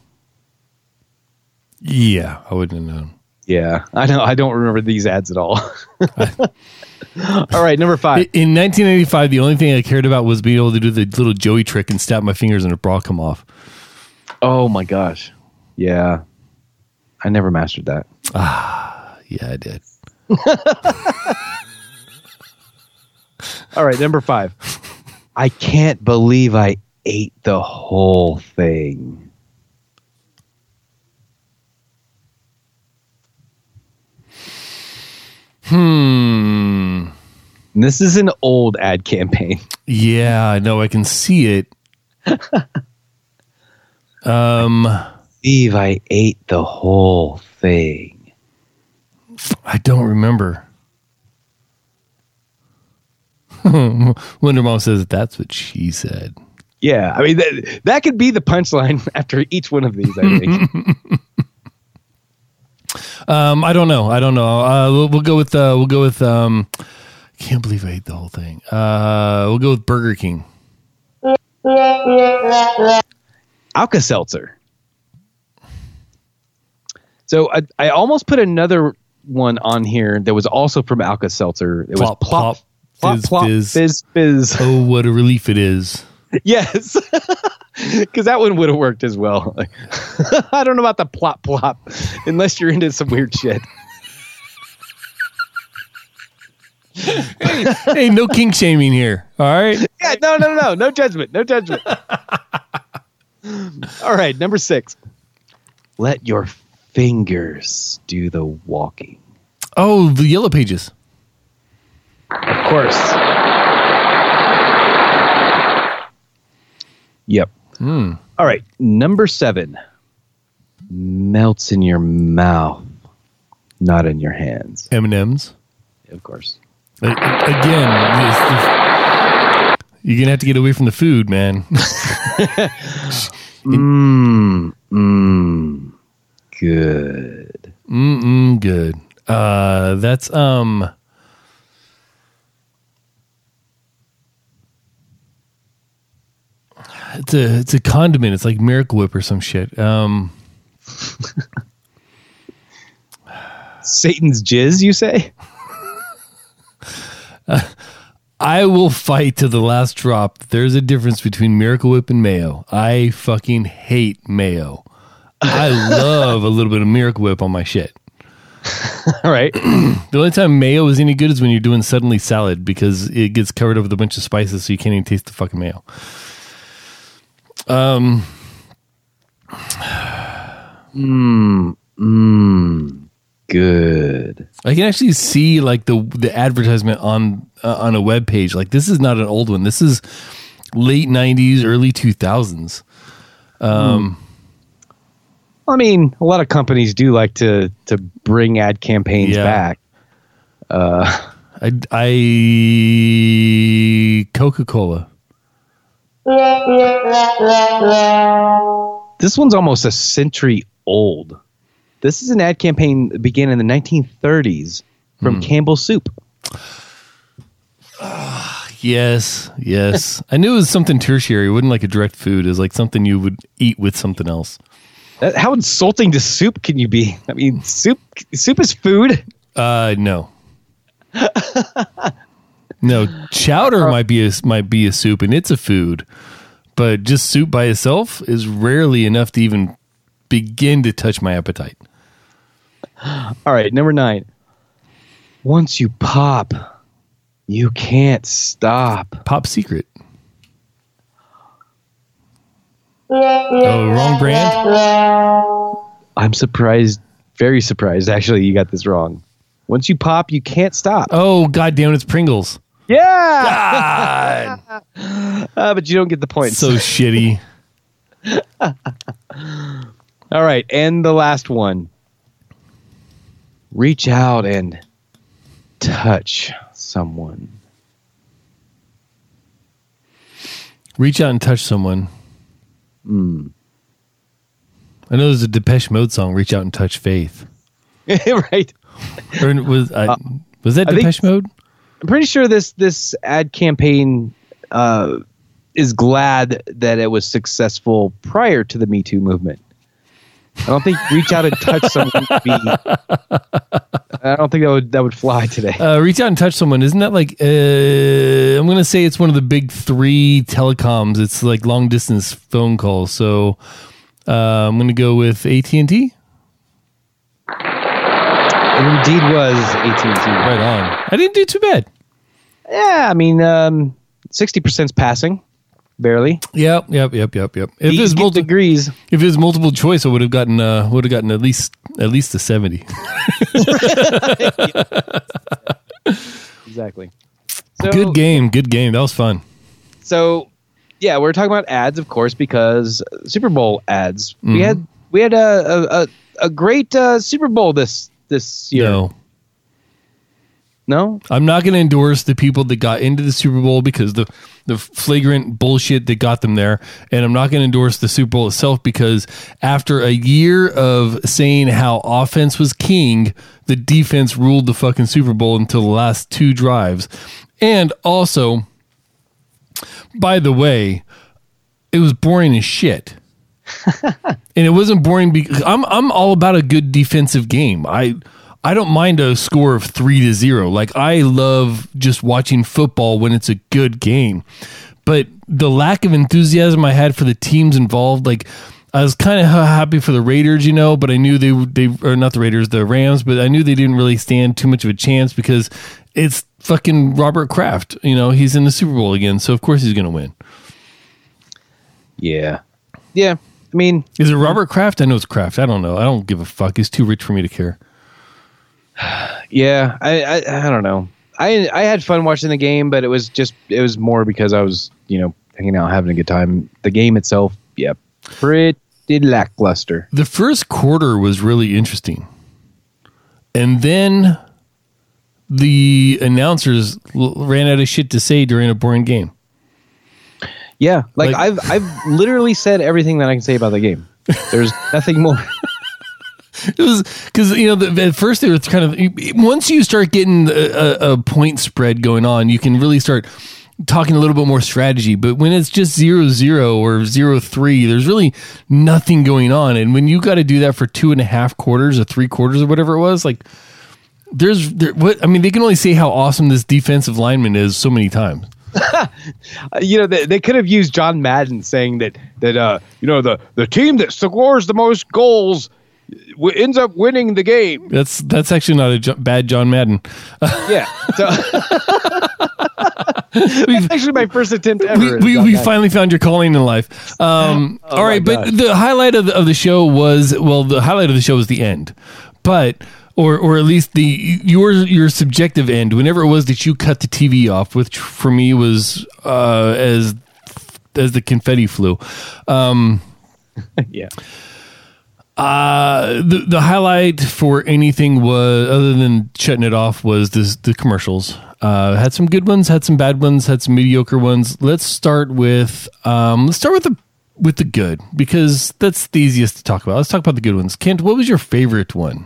[SPEAKER 2] Yeah, I wouldn't have known.
[SPEAKER 1] Yeah, I know. I don't remember these ads at all. All right, number five.
[SPEAKER 2] In nineteen ninety-five, the only thing I cared about was being able to do the little Joey trick and snap my fingers and a bra come off.
[SPEAKER 1] Oh my gosh. Yeah. I never mastered that.
[SPEAKER 2] Ah, yeah, I did.
[SPEAKER 1] All right, number five. I can't believe I ate the whole thing.
[SPEAKER 2] Hmm.
[SPEAKER 1] This is an old ad campaign.
[SPEAKER 2] Yeah, I know. I can see it. um,
[SPEAKER 1] Believe I ate the whole thing.
[SPEAKER 2] I don't remember. Wonder Mom says that's what she said.
[SPEAKER 1] Yeah, I mean that, that could be the punchline after each one of these, I think.
[SPEAKER 2] um, I don't know. I don't know. Uh, we'll, we'll go with uh, we'll go with. Um, can't believe I ate the whole thing. Uh, we'll go with Burger King.
[SPEAKER 1] Alka-Seltzer. So I, I almost put another one on here that was also from Alka-Seltzer. It
[SPEAKER 2] Plop,
[SPEAKER 1] was plop, plop,
[SPEAKER 2] fizz,
[SPEAKER 1] plop,
[SPEAKER 2] fizz.
[SPEAKER 1] fizz, fizz.
[SPEAKER 2] Oh, what a relief it is.
[SPEAKER 1] Yes, because that one would have worked as well. I don't know about the plop, plop, unless you're into some weird shit.
[SPEAKER 2] hey, hey, no kink shaming here. All right.
[SPEAKER 1] Yeah, no, no, no, no judgment, no judgment. All right, number six. Let your fingers do the walking.
[SPEAKER 2] Oh, the Yellow Pages.
[SPEAKER 1] Of course. Yep.
[SPEAKER 2] Mm.
[SPEAKER 1] All right, number seven. Melts in your mouth, not in your hands.
[SPEAKER 2] M and M's.
[SPEAKER 1] Of course.
[SPEAKER 2] Again, this, this, you're gonna have to get away from the food, man.
[SPEAKER 1] Mmm, mmm, good.
[SPEAKER 2] Mm, mm, good. Uh, that's um. It's a it's a condiment. It's like Miracle Whip or some shit. Um,
[SPEAKER 1] Satan's jizz, you say?
[SPEAKER 2] uh, I will fight to the last drop. There's a difference between Miracle Whip and mayo. I fucking hate mayo. I love a little bit of Miracle Whip on my shit.
[SPEAKER 1] All right.
[SPEAKER 2] The only time mayo is any good is when you're doing suddenly salad because it gets covered up with a bunch of spices, so you can't even taste the fucking mayo. Um.
[SPEAKER 1] Mmm, mmm, good.
[SPEAKER 2] I can actually see like the the advertisement on uh, on a web page. Like this is not an old one. This is late nineties, early two thousands. Um,
[SPEAKER 1] I mean, a lot of companies do like to to bring ad campaigns
[SPEAKER 2] Yeah.
[SPEAKER 1] back. Uh,
[SPEAKER 2] I, I Coca-Cola.
[SPEAKER 1] this one's almost a century old. This is an ad campaign that began in the nineteen thirties from Campbell Soup.
[SPEAKER 2] Yes, yes. I knew it was something tertiary. It wasn't like a direct food. It was like something you would eat with something else.
[SPEAKER 1] That, how insulting to soup can you be? I mean, soup soup is food.
[SPEAKER 2] Uh, no. No, chowder might be a, might be a soup, and it's a food. But just soup by itself is rarely enough to even begin to touch my appetite.
[SPEAKER 1] All right, number nine. Once you pop, you can't stop.
[SPEAKER 2] Pop Secret. Oh, wrong brand?
[SPEAKER 1] I'm surprised, very surprised, actually, you got this wrong. Once you pop, you can't stop.
[SPEAKER 2] Oh, goddamn, it's Pringles.
[SPEAKER 1] Yeah!
[SPEAKER 2] God.
[SPEAKER 1] Uh, but you don't get the point.
[SPEAKER 2] So shitty.
[SPEAKER 1] All right, and the last one. Reach out and touch someone.
[SPEAKER 2] Reach out and touch someone.
[SPEAKER 1] Mm.
[SPEAKER 2] I know there's a Depeche Mode song, Reach Out and Touch Faith.
[SPEAKER 1] Right.
[SPEAKER 2] Or was, I,
[SPEAKER 1] Uh,
[SPEAKER 2] was that
[SPEAKER 1] I think-
[SPEAKER 2] Depeche Mode?
[SPEAKER 1] I'm pretty sure this this ad campaign uh, is glad that it was successful prior to the Me Too movement. I don't think reach out and touch someone would be. I don't think that would that would fly today.
[SPEAKER 2] Uh, reach out and touch someone. Isn't that like, uh, I'm going to say it's one of the big three telecoms. It's like long distance phone calls. So uh, I'm going to go with A T and T.
[SPEAKER 1] It indeed was A T and T.
[SPEAKER 2] Right on. I didn't do too bad.
[SPEAKER 1] Yeah, I mean, um, sixty percent's passing, barely.
[SPEAKER 2] Yep, yep, yep, yep, yep. If it
[SPEAKER 1] These
[SPEAKER 2] was multi-
[SPEAKER 1] degrees.
[SPEAKER 2] if it was multiple choice, I would have gotten uh, would have gotten at least at least a seventy.
[SPEAKER 1] Exactly. So,
[SPEAKER 2] Good game, good game. That was fun.
[SPEAKER 1] So, yeah, we're talking about ads, of course, because Super Bowl ads.
[SPEAKER 2] Mm-hmm.
[SPEAKER 1] We had we had a a, a, a great uh, Super Bowl this this year.
[SPEAKER 2] No.
[SPEAKER 1] No?
[SPEAKER 2] I'm not going to endorse the people that got into the Super Bowl because the the flagrant bullshit that got them there, and I'm not going to endorse the Super Bowl itself because after a year of saying how offense was king, the defense ruled the fucking Super Bowl until the last two drives. And also, by the way, it was boring as shit. And it wasn't boring because I'm I'm all about a good defensive game. I I don't mind a score of three to zero. Like I love just watching football when it's a good game. But the lack of enthusiasm I had for the teams involved, like I was kind of happy for the Raiders, you know, but I knew they they or not the Raiders, the Rams, but I knew they didn't really stand too much of a chance because it's fucking Robert Kraft. You know, he's in the Super Bowl again, so of course he's going to win.
[SPEAKER 1] Yeah. Yeah. I mean,
[SPEAKER 2] Is it Robert Kraft? I know it's Kraft. I don't know. I don't give a fuck. He's too rich for me to care.
[SPEAKER 1] yeah, I, I I don't know. I I had fun watching the game, but it was just it was more because I was, you know, hanging out having a good time. The game itself, yeah, pretty lackluster.
[SPEAKER 2] The first quarter was really interesting. And then the announcers l- ran out of shit to say during a boring game.
[SPEAKER 1] Yeah, like,
[SPEAKER 2] Like-
[SPEAKER 1] I've I've literally said everything that I can say about the game. There's nothing more.
[SPEAKER 2] It was because, you know, the, at first they were kind of, once you start getting a, a, a point spread going on, you can really start talking a little bit more strategy. But when it's just zero zero or zero three, there's really nothing going on. And when you got to do that for two and a half quarters or three quarters or whatever it was, like there's there, what I mean, they can only say how awesome this defensive lineman is so many times.
[SPEAKER 1] You know, they, they could have used John Madden saying that that uh you know the the team that scores the most goals w- ends up winning the game.
[SPEAKER 2] That's that's actually not a jo- bad John Madden.
[SPEAKER 1] Yeah. So that's actually my first attempt ever.
[SPEAKER 2] we
[SPEAKER 1] at
[SPEAKER 2] we,
[SPEAKER 1] John
[SPEAKER 2] we
[SPEAKER 1] Madden.
[SPEAKER 2] finally found your calling in life. Um, all
[SPEAKER 1] my
[SPEAKER 2] right, but
[SPEAKER 1] God.
[SPEAKER 2] the highlight of the, of the show was, well, the highlight of the show was the end. But Or, or at least the your your subjective end, whenever it was that you cut the T V off, which for me was uh, as as the confetti flew. Um,
[SPEAKER 1] yeah.
[SPEAKER 2] Uh, the the highlight for anything was, other than shutting it off, was this, the commercials. Uh, had some good ones, had some bad ones, had some mediocre ones. Let's start with um, let's start with the with the good, because that's the easiest to talk about. Let's talk about the good ones. Kent, what was your favorite one?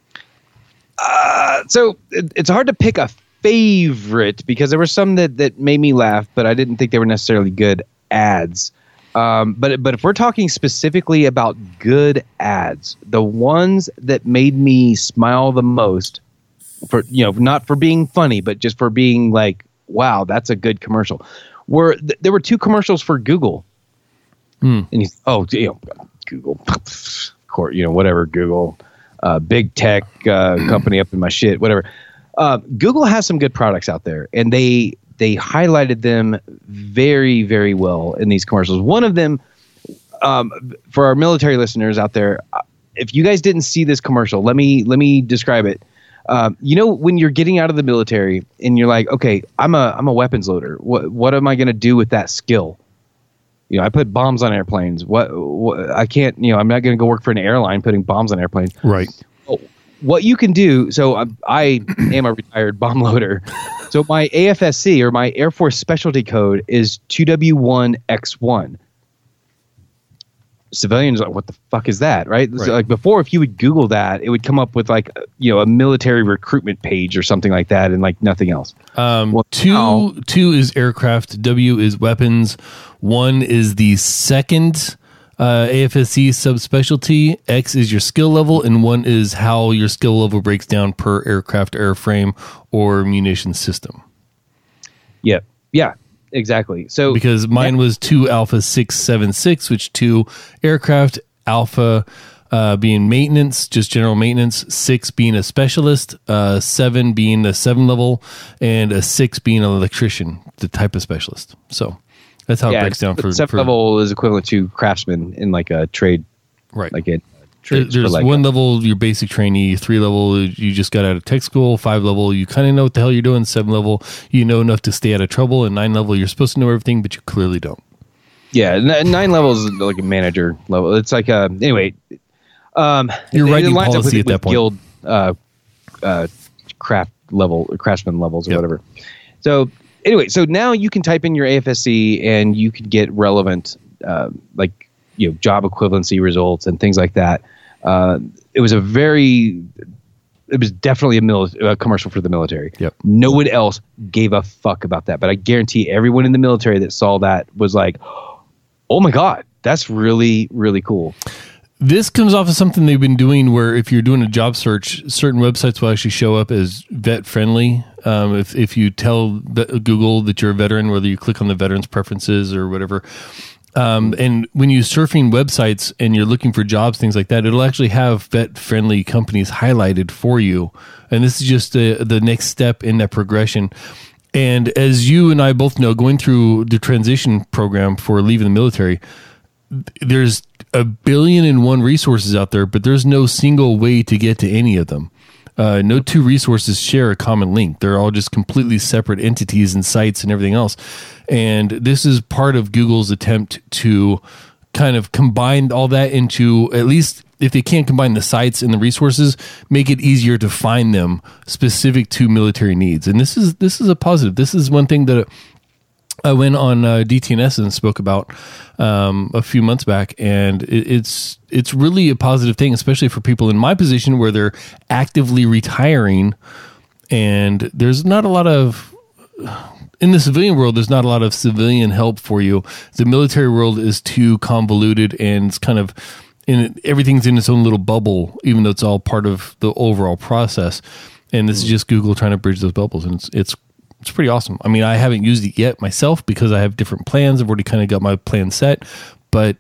[SPEAKER 1] Uh, so it, it's hard to pick a favorite because there were some that, that made me laugh, but I didn't think they were necessarily good ads. Um, but but if we're talking specifically about good ads, the ones that made me smile the most, for you know, not for being funny, but just for being like, wow, that's a good commercial, were th- there were two commercials for Google. Hmm. And you, oh, you know, Google, court, you know, whatever, Google. Uh, big tech uh, company up in my shit, whatever. Uh, Google has some good products out there, and they they highlighted them very, very well in these commercials. One of them, um, for our military listeners out there, if you guys didn't see this commercial, let me let me describe it. Um, you know, when you're getting out of the military and you're like, okay, I'm a I'm a weapons loader. What what am I going to do with that skill? You know, I put bombs on airplanes. What, what I can't, you know, I'm not going to go work for an airline putting bombs on airplanes.
[SPEAKER 2] Right.
[SPEAKER 1] Oh, what you can do. So I, I am a retired bomb loader. So my A F S C, or my Air Force specialty code, is two W one X one. Civilians are like, what the fuck is that? Right.
[SPEAKER 2] Right.
[SPEAKER 1] So like before, if you would Google that, it would come up with like, you know, a military recruitment page or something like that, and like nothing else.
[SPEAKER 2] Um,
[SPEAKER 1] well,
[SPEAKER 2] two,
[SPEAKER 1] now,
[SPEAKER 2] two is aircraft. W is weapons. One is the second uh, A F S C subspecialty. X is your skill level, and one is how your skill level breaks down per aircraft, airframe, or munition system.
[SPEAKER 1] Yeah. Yeah. Exactly. So
[SPEAKER 2] because mine
[SPEAKER 1] yeah.
[SPEAKER 2] was two Alpha six seven six, which two aircraft, Alpha uh, being maintenance, just general maintenance, six being a specialist, uh, seven being a seven level, and a six being an electrician, the type of specialist. So that's how
[SPEAKER 1] yeah,
[SPEAKER 2] it breaks down for
[SPEAKER 1] seven
[SPEAKER 2] for,
[SPEAKER 1] level is equivalent to craftsman in like a trade,
[SPEAKER 2] right?
[SPEAKER 1] Like a
[SPEAKER 2] There, there's
[SPEAKER 1] like
[SPEAKER 2] one
[SPEAKER 1] a,
[SPEAKER 2] level, your basic trainee. Three level, you just got out of tech school. Five level, you kind of know what the hell you're doing. Seven level, you know enough to stay out of trouble. And nine level, you're supposed to know everything, but you clearly don't.
[SPEAKER 1] Yeah, n- nine levels is like a manager level. It's like a anyway. Um,
[SPEAKER 2] you're
[SPEAKER 1] it,
[SPEAKER 2] writing
[SPEAKER 1] it lines
[SPEAKER 2] policy
[SPEAKER 1] up with,
[SPEAKER 2] at that
[SPEAKER 1] with
[SPEAKER 2] point.
[SPEAKER 1] Guild uh, uh, craft level, craftsman levels, or
[SPEAKER 2] Yep.
[SPEAKER 1] whatever. So anyway, so now you can type in your A F S C and you can get relevant, uh, like you know, job equivalency results and things like that. Uh, it was a very, it was definitely a, mili- a commercial for the military.
[SPEAKER 2] Yep.
[SPEAKER 1] No one else gave a fuck about that, but I guarantee everyone in the military that saw that was like, oh my God, that's really, really cool.
[SPEAKER 2] This comes off of something they've been doing where if you're doing a job search, certain websites will actually show up as vet friendly. Um, if, if you tell the, Google that you're a veteran, whether you click on the veterans preferences or whatever. Um, and when you're surfing websites and you're looking for jobs, things like that, it'll actually have vet friendly companies highlighted for you. And this is just the, the next step in that progression. And as you and I both know, going through the transition program for leaving the military, there's a billion and one resources out there, but there's no single way to get to any of them. Uh, no two resources share a common link. They're all just completely separate entities and sites and everything else. And this is part of Google's attempt to kind of combine all that into, at least if they can't combine the sites and the resources, make it easier to find them specific to military needs. And this is this is a positive. This is one thing that I went on uh, D T N S and spoke about um, a few months back, and it, it's it's really a positive thing, especially for people in my position where they're actively retiring, and there's not a lot of in the civilian world. There's not a lot of civilian help for you. The military world is too convoluted, and it's kind of in everything's in its own little bubble, even though it's all part of the overall process. And this is just Google trying to bridge those bubbles, and it's it's. It's pretty awesome. I mean, I haven't used it yet myself because I have different plans. I've already kind of got my plan set. But,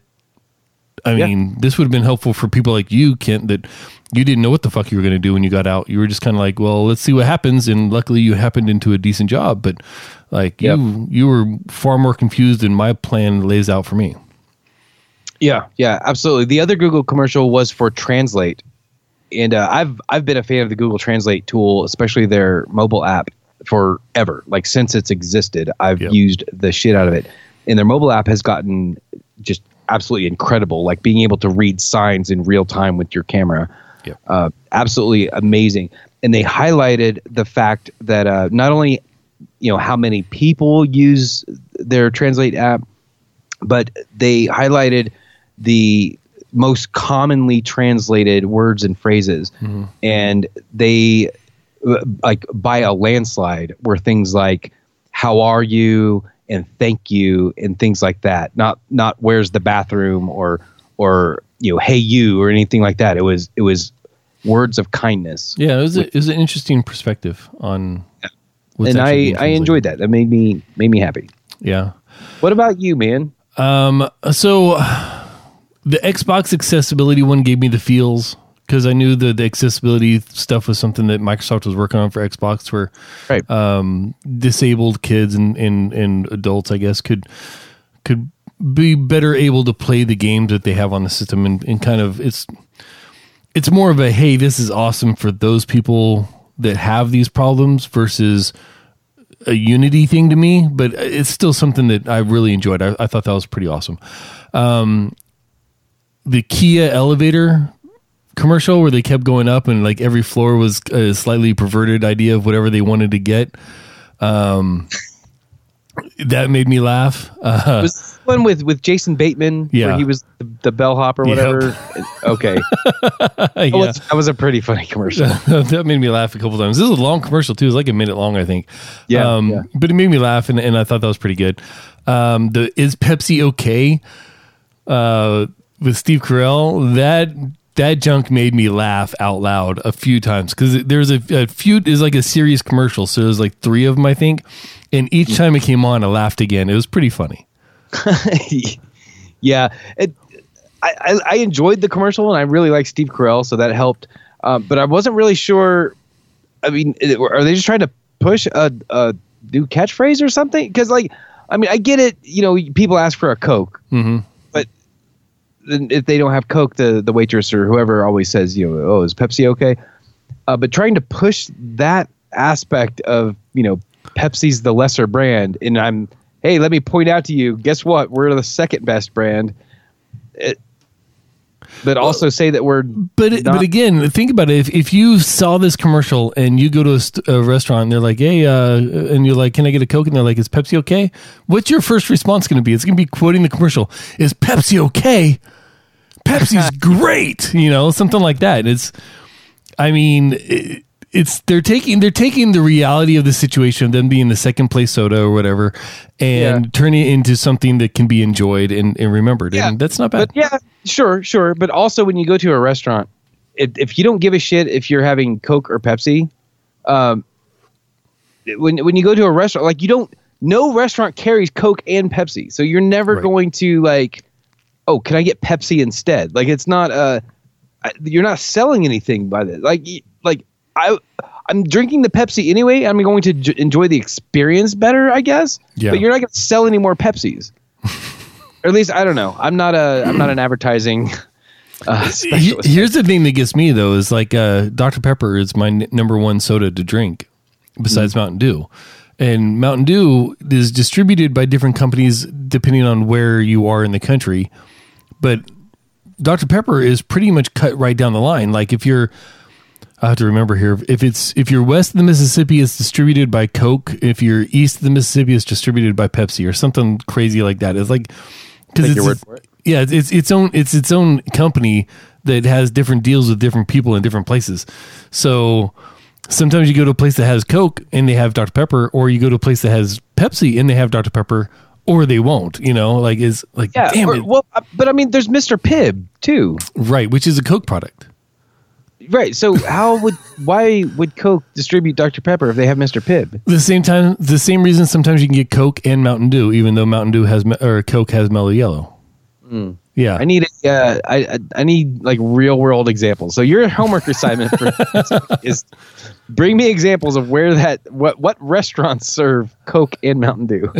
[SPEAKER 2] I mean, yeah. This would have been helpful for people like you, Kent, that you didn't know what the fuck you were going to do when you got out. You were just kind of like, well, let's see what happens. And luckily you happened into a decent job. But, like, yep. you you were far more confused than my plan lays out for me.
[SPEAKER 1] Yeah, yeah, absolutely. The other Google commercial was for Translate. and uh, I've I've been a fan of the Google Translate tool, especially their mobile app, forever. Like since it's existed, I've
[SPEAKER 2] Yep.
[SPEAKER 1] used the shit out of it. And their mobile app has gotten just absolutely incredible. Like being able to read signs in real time with your camera,
[SPEAKER 2] Yep.
[SPEAKER 1] uh, absolutely amazing. And they highlighted the fact that uh, not only you know how many people use their Translate app, but they highlighted the most commonly translated words and phrases. Mm-hmm. And they, like by a landslide, were things like, how are you? And thank you, and things like that. Not not where's the bathroom or or you know, hey you, or anything like that. It was it was words of kindness.
[SPEAKER 2] Yeah, it was a, it was an interesting perspective on what's
[SPEAKER 1] and
[SPEAKER 2] actually
[SPEAKER 1] I,
[SPEAKER 2] being
[SPEAKER 1] I
[SPEAKER 2] translated.
[SPEAKER 1] enjoyed that. That made me made me happy.
[SPEAKER 2] Yeah.
[SPEAKER 1] What about you, man?
[SPEAKER 2] Um. So the Xbox accessibility one gave me the feels, because I knew the, the accessibility stuff was something that Microsoft was working on for Xbox, where
[SPEAKER 1] Right.
[SPEAKER 2] um, disabled kids and, and, and adults, I guess, could could be better able to play the games that they have on the system, and, and kind of it's it's more of a, hey, this is awesome for those people that have these problems versus a Unity thing to me, but it's still something that I really enjoyed. I, I thought that was pretty awesome. Um, the Kia elevator commercial where they kept going up and like every floor was a slightly perverted idea of whatever they wanted to get. Um, that made me laugh. Uh,
[SPEAKER 1] Was this one with, with Jason Bateman,
[SPEAKER 2] Yeah.
[SPEAKER 1] where he was the, the bellhop or
[SPEAKER 2] Yep.
[SPEAKER 1] whatever? Okay. That,
[SPEAKER 2] yeah.
[SPEAKER 1] was, that was a pretty funny commercial.
[SPEAKER 2] That made me laugh a couple times. This is a long commercial too. It's like a minute long, I think.
[SPEAKER 1] Yeah,
[SPEAKER 2] Um,
[SPEAKER 1] yeah.
[SPEAKER 2] But it made me laugh, and, and I thought that was pretty good. Um, the Is Pepsi Okay? Uh, with Steve Carell, that that junk made me laugh out loud a few times, because there's a, a few is like a serious commercial, so there's like three of them, I think, and each time it came on, I laughed again. It was pretty funny.
[SPEAKER 1] Yeah, it, I, I I enjoyed the commercial, and I really like Steve Carell, so that helped. Um, but I wasn't really sure. I mean, it- are they just trying to push a, a new catchphrase or something? Because, like, I mean, I get it. You know, people ask for a Coke,
[SPEAKER 2] Mm-hmm.
[SPEAKER 1] but then if they don't have Coke, the the waitress or whoever always says, you know, oh, is Pepsi okay? Uh, but trying to push that aspect of, you know, Pepsi's the lesser brand, and I'm, hey, let me point out to you, guess what? We're the second best brand. It, but also say that we're
[SPEAKER 2] But it,
[SPEAKER 1] not-
[SPEAKER 2] but again, think about it. If if you saw this commercial and you go to a, st- a restaurant and they're like, hey, uh, and you're like, can I get a Coke? And they're like, is Pepsi okay? What's your first response going to be? It's going to be quoting the commercial. Is Pepsi okay? Pepsi's great. You know, something like that. It's, I mean, it, it's they're taking they're taking the reality of the situation of them being the second place soda or whatever, and
[SPEAKER 1] Yeah.
[SPEAKER 2] turning it into something that can be enjoyed and, and remembered.
[SPEAKER 1] Yeah.
[SPEAKER 2] And that's not bad.
[SPEAKER 1] But yeah, sure, sure. But also, when you go to a restaurant, if, if you don't give a shit if you're having Coke or Pepsi, um, when when you go to a restaurant, like you don't, no restaurant carries Coke and Pepsi, so you're never
[SPEAKER 2] Right.
[SPEAKER 1] going to like, oh, can I get Pepsi instead? Like it's not uh, I- you're not selling anything by this. Like y- like I. I'm drinking the Pepsi anyway. I'm going to j- enjoy the experience better, I guess.
[SPEAKER 2] Yeah.
[SPEAKER 1] But you're not going to sell any more Pepsis. Or at least I don't know. I'm not a. I'm not an advertising uh,
[SPEAKER 2] He-
[SPEAKER 1] specialist.
[SPEAKER 2] Here's the thing that gets me though is like uh, Doctor Pepper is my n- number one soda to drink besides Mountain Dew, and Mountain Dew is distributed by different companies depending on where you are in the country, but Doctor Pepper is pretty much cut right down the line. Like if you're, I have to remember here, if it's if you're west of the Mississippi, it's distributed by Coke. If you're east of the Mississippi, it's distributed by Pepsi or something crazy like that. It's like because
[SPEAKER 1] Take
[SPEAKER 2] it's
[SPEAKER 1] your word for it.
[SPEAKER 2] yeah, it's, it's its own it's its own company that has different deals with different people in different places. So sometimes you go to a place that has Coke and they have Doctor Pepper, or you go to a place that has Pepsi and they have Doctor Pepper, or they won't. You know, like is like
[SPEAKER 1] Yeah.
[SPEAKER 2] damn
[SPEAKER 1] or-
[SPEAKER 2] it,
[SPEAKER 1] well, uh, but I mean, there's Mister Pibb too,
[SPEAKER 2] right? Which is a Coke product.
[SPEAKER 1] right? So how would why would Coke distribute Doctor Pepper if they have Mister Pibb?
[SPEAKER 2] The same time, the same reason sometimes you can get Coke and Mountain Dew, even though Mountain Dew has me- or Coke has Mellow Yellow. Yeah,
[SPEAKER 1] I need a, uh, I I- I need like real world examples. So your homework assignment for this week is bring me examples of where that what what restaurants serve Coke and Mountain Dew.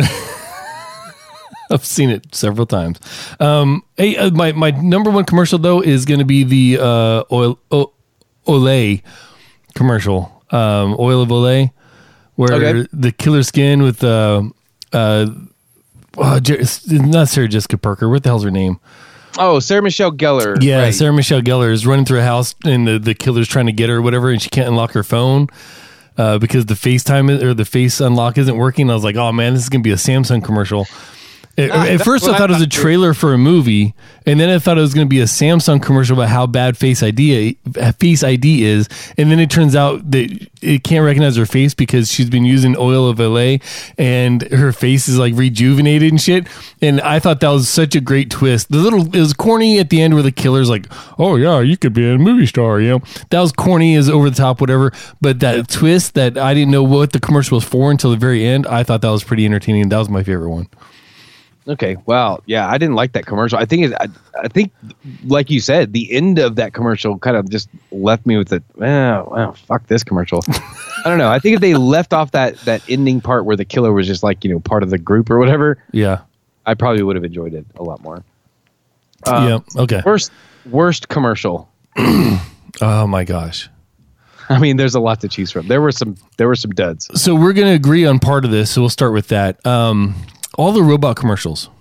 [SPEAKER 2] I've seen it several times. Um, hey, uh, my my number one commercial though is going to be the uh, oil o- Olay commercial, um, Oil of Olay, where
[SPEAKER 1] Okay.
[SPEAKER 2] the killer skin with uh, uh, oh, Jer- not Sarah Jessica Parker. What the hell's her name?
[SPEAKER 1] Oh, Sarah Michelle Gellar.
[SPEAKER 2] Yeah,
[SPEAKER 1] right.
[SPEAKER 2] Sarah Michelle Gellar is running through a house and the, the killer's trying to get her or whatever, and she can't unlock her phone uh, because the FaceTime is- or the face unlock isn't working. I was like, oh man, this is going to be a Samsung commercial. At,
[SPEAKER 1] Ah,
[SPEAKER 2] at
[SPEAKER 1] that's
[SPEAKER 2] first,
[SPEAKER 1] what
[SPEAKER 2] I
[SPEAKER 1] I
[SPEAKER 2] thought it was a
[SPEAKER 1] thought, too.
[SPEAKER 2] trailer for a movie, and then I thought it was going to be a Samsung commercial about how bad Face I D Face I D is, and then it turns out that it can't recognize her face because she's been using Oil of Olay, and her face is like rejuvenated and shit. And I thought that was such a great twist. The little it was corny at the end where the killer's like, "Oh yeah, you could be a movie star," you know. That was corny, as over the top, whatever. But that twist that I didn't know what the commercial was for until the very end, I thought that was pretty entertaining. That was my favorite one.
[SPEAKER 1] Okay. Well, yeah, I didn't like that commercial. I think it, I, I think, like you said, the end of that commercial kind of just left me with the, oh, well, fuck this commercial. I don't know. I think if they left off that that ending part where the killer was just like, you know, part of the group or whatever,
[SPEAKER 2] Yeah.
[SPEAKER 1] I probably would have enjoyed it a lot more.
[SPEAKER 2] yeah. Okay.
[SPEAKER 1] Worst worst commercial.
[SPEAKER 2] Oh my gosh.
[SPEAKER 1] I mean, there's a lot to choose from. There were some there were some duds.
[SPEAKER 2] So we're going to agree on part of this. So we'll start with that. Um, all the robot commercials,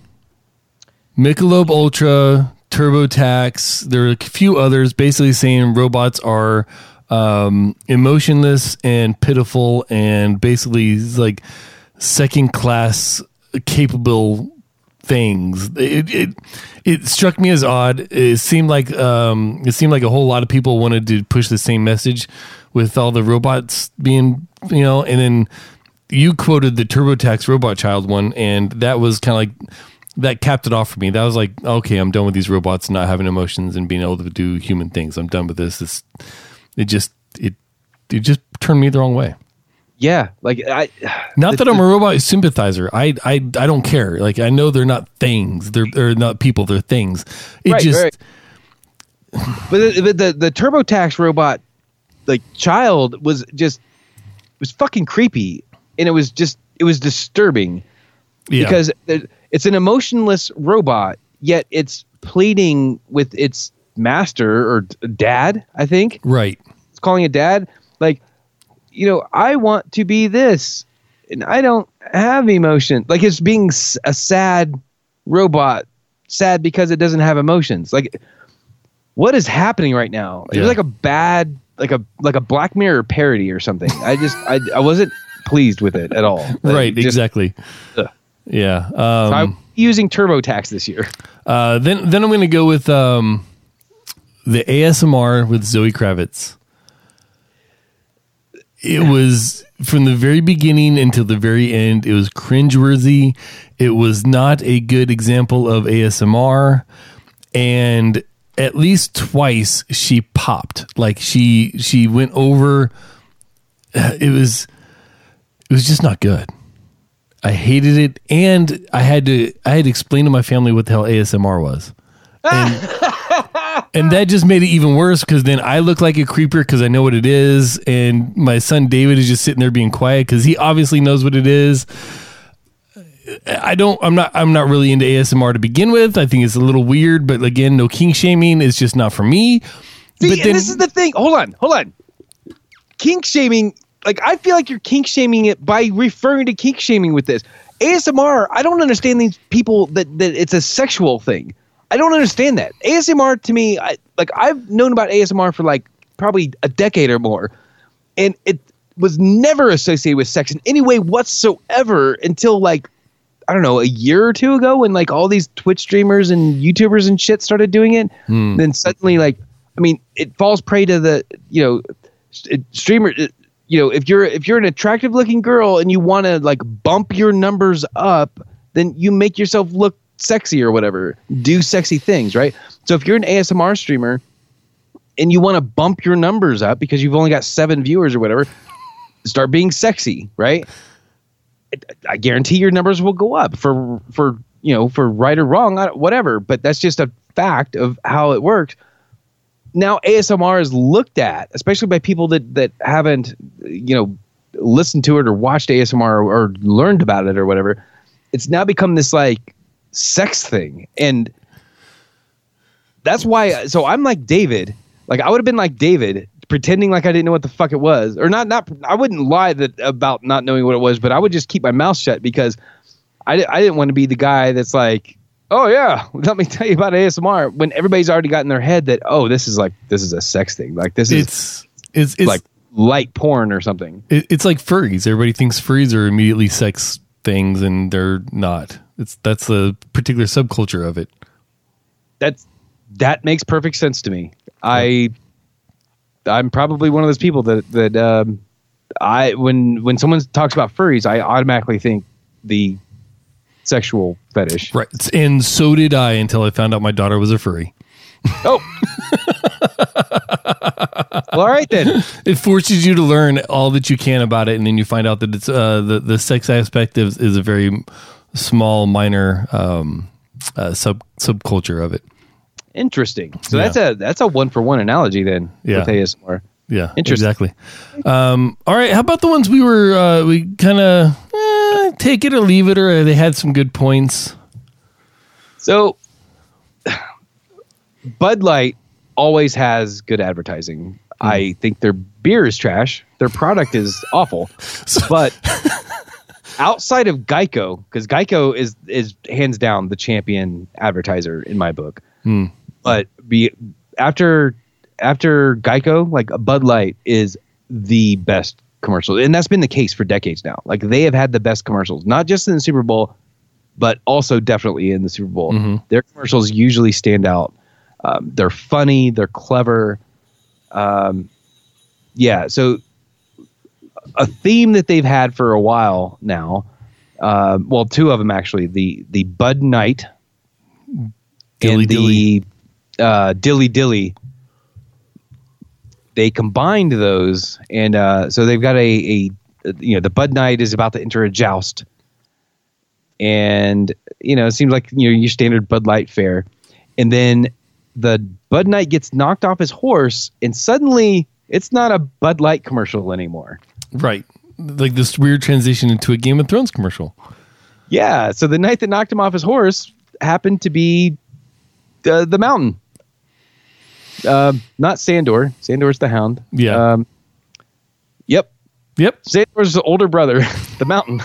[SPEAKER 2] Michelob Ultra, TurboTax. There are a few others basically saying robots are um, emotionless and pitiful and basically like second class capable things. It, it it struck me as odd. It seemed like um, it seemed like a whole lot of people wanted to push the same message with all the robots being, you know, and then you quoted the TurboTax Robot Child one, and that was kind of like that capped it off for me. That was like, okay, I'm done with these robots not having emotions and being able to do human things. I'm done with this. It's, it just it it just turned me the wrong way.
[SPEAKER 1] Yeah, like I.
[SPEAKER 2] Not that I'm a robot sympathizer. I, I I don't care. Like I know they're not things. They're they're not people. They're things. It
[SPEAKER 1] Right,
[SPEAKER 2] just
[SPEAKER 1] right. But the, but the the TurboTax robot, like child, was just was fucking creepy, and it was just it was disturbing
[SPEAKER 2] yeah.
[SPEAKER 1] because it- it's an emotionless robot, yet it's pleading with its master or d- dad. I think
[SPEAKER 2] right.
[SPEAKER 1] it's calling it dad. Like, you know, I want to be this, and I don't have emotion. Like it's being s- a sad robot, sad because it doesn't have emotions. Like, what is happening right now? It
[SPEAKER 2] Yeah.
[SPEAKER 1] was like a bad, like a like a Black Mirror parody or something. I just, I, I wasn't pleased with it at all. Like,
[SPEAKER 2] Right.
[SPEAKER 1] just-
[SPEAKER 2] Exactly.
[SPEAKER 1] Ugh.
[SPEAKER 2] Yeah. Um,
[SPEAKER 1] So I'm using TurboTax this year.
[SPEAKER 2] Uh, then then I'm going to go with um, the A S M R with Zoe Kravitz. It was from the very beginning until the very end. It was cringeworthy. It was not a good example of A S M R, and at least twice she popped. Like she she went over. It was it was just not good. I hated it, and I had to I had to explain to my family what the hell A S M R was, and, and that just made it even worse because then I look like a creeper because I know what it is, and my son David is just sitting there being quiet because he obviously knows what it is. I don't. I'm not. I'm not really into A S M R to begin with. I think it's a little weird, but again, no kink shaming. It's just not for me.
[SPEAKER 1] See,
[SPEAKER 2] but
[SPEAKER 1] and this is the thing. Hold on, hold on. Kink shaming. Like, I feel like you're kink shaming it by referring to kink shaming with this. A S M R, I don't understand these people that, that it's a sexual thing. I don't understand that. A S M R to me, I, like I've known about A S M R for like probably a decade or more. And it was never associated with sex in any way whatsoever until like, I don't know, a year or two ago when like all these Twitch streamers and YouTubers and shit started doing it.
[SPEAKER 2] Hmm.
[SPEAKER 1] Then suddenly, like, I mean, it falls prey to the, you know, st- streamer. It, you know, if you're if you're an attractive looking girl and you want to like bump your numbers up, then you make yourself look sexy or whatever. Do sexy things, right? So if you're an A S M R streamer and you want to bump your numbers up because you've only got seven viewers or whatever, start being sexy, right? I guarantee your numbers will go up for for you know for right or wrong, whatever. But that's just a fact of how it works. Now A S M R is looked at, especially by people that, that haven't, you know, listened to it or watched A S M R or, or learned about it or whatever. It's now become this like sex thing. And that's why. So I'm like David. Like I would have been like David, pretending like I didn't know what the fuck it was, or not. Not I wouldn't lie that about not knowing what it was, but I would just keep my mouth shut because I I didn't want to be the guy that's like, oh yeah, let me tell you about A S M R when everybody's already got in their head that oh this is like this is a sex thing, like this is
[SPEAKER 2] It's it's, it's
[SPEAKER 1] like light porn or something.
[SPEAKER 2] It, it's like furries. Everybody thinks furries are immediately sex things, and they're not. It's that's the particular subculture of it.
[SPEAKER 1] That's that makes perfect sense to me. I I'm probably one of those people that that um, I when when someone talks about furries, I automatically think the sexual fetish.
[SPEAKER 2] Right. And so did I until I found out my daughter was a furry.
[SPEAKER 1] Oh. Well, all right then.
[SPEAKER 2] It forces you to learn all that you can about it, and then you find out that it's uh, the the sex aspect is, is a very small, minor um, uh, sub subculture of it.
[SPEAKER 1] Interesting. So
[SPEAKER 2] Yeah.
[SPEAKER 1] that's a that's a one for one analogy then
[SPEAKER 2] Yeah.
[SPEAKER 1] with A S M R.
[SPEAKER 2] Yeah,
[SPEAKER 1] Interesting.
[SPEAKER 2] exactly. Um, all right, how about the ones we were uh, we kind of eh, take it or leave it, or they had some good points.
[SPEAKER 1] So Bud Light always has good advertising.
[SPEAKER 2] Hmm.
[SPEAKER 1] I think their beer is trash. Their product is awful. But outside of Geico, because Geico is is hands down the champion advertiser in my book.
[SPEAKER 2] Hmm.
[SPEAKER 1] But be after after Geico, like a Bud Light is the best commercial, and that's been the case for decades now. Like they have had the best commercials, not just in the Super Bowl, but also definitely in the Super Bowl.
[SPEAKER 2] Mm-hmm.
[SPEAKER 1] Their commercials usually stand out. Um, they're funny, they're clever. Um, yeah, so a theme that they've had for a while now. Uh, well, two of them actually. The the Bud Night
[SPEAKER 2] Dilly
[SPEAKER 1] and the uh, Dilly Dilly. They combined those, and uh, so they've got a, a you know the Bud Night is about to enter a joust, and you know it seems like you know your standard Bud Light fare, and then the Bud Night gets knocked off his horse, and suddenly it's not a Bud Light commercial anymore.
[SPEAKER 2] Right, like this weird transition into a Game of Thrones commercial.
[SPEAKER 1] Yeah, so the night that knocked him off his horse happened to be the the mountain. Uh, not Sandor. Sandor's the Hound.
[SPEAKER 2] Yeah.
[SPEAKER 1] Um, yep.
[SPEAKER 2] Yep.
[SPEAKER 1] Sandor's the older brother, the mountain.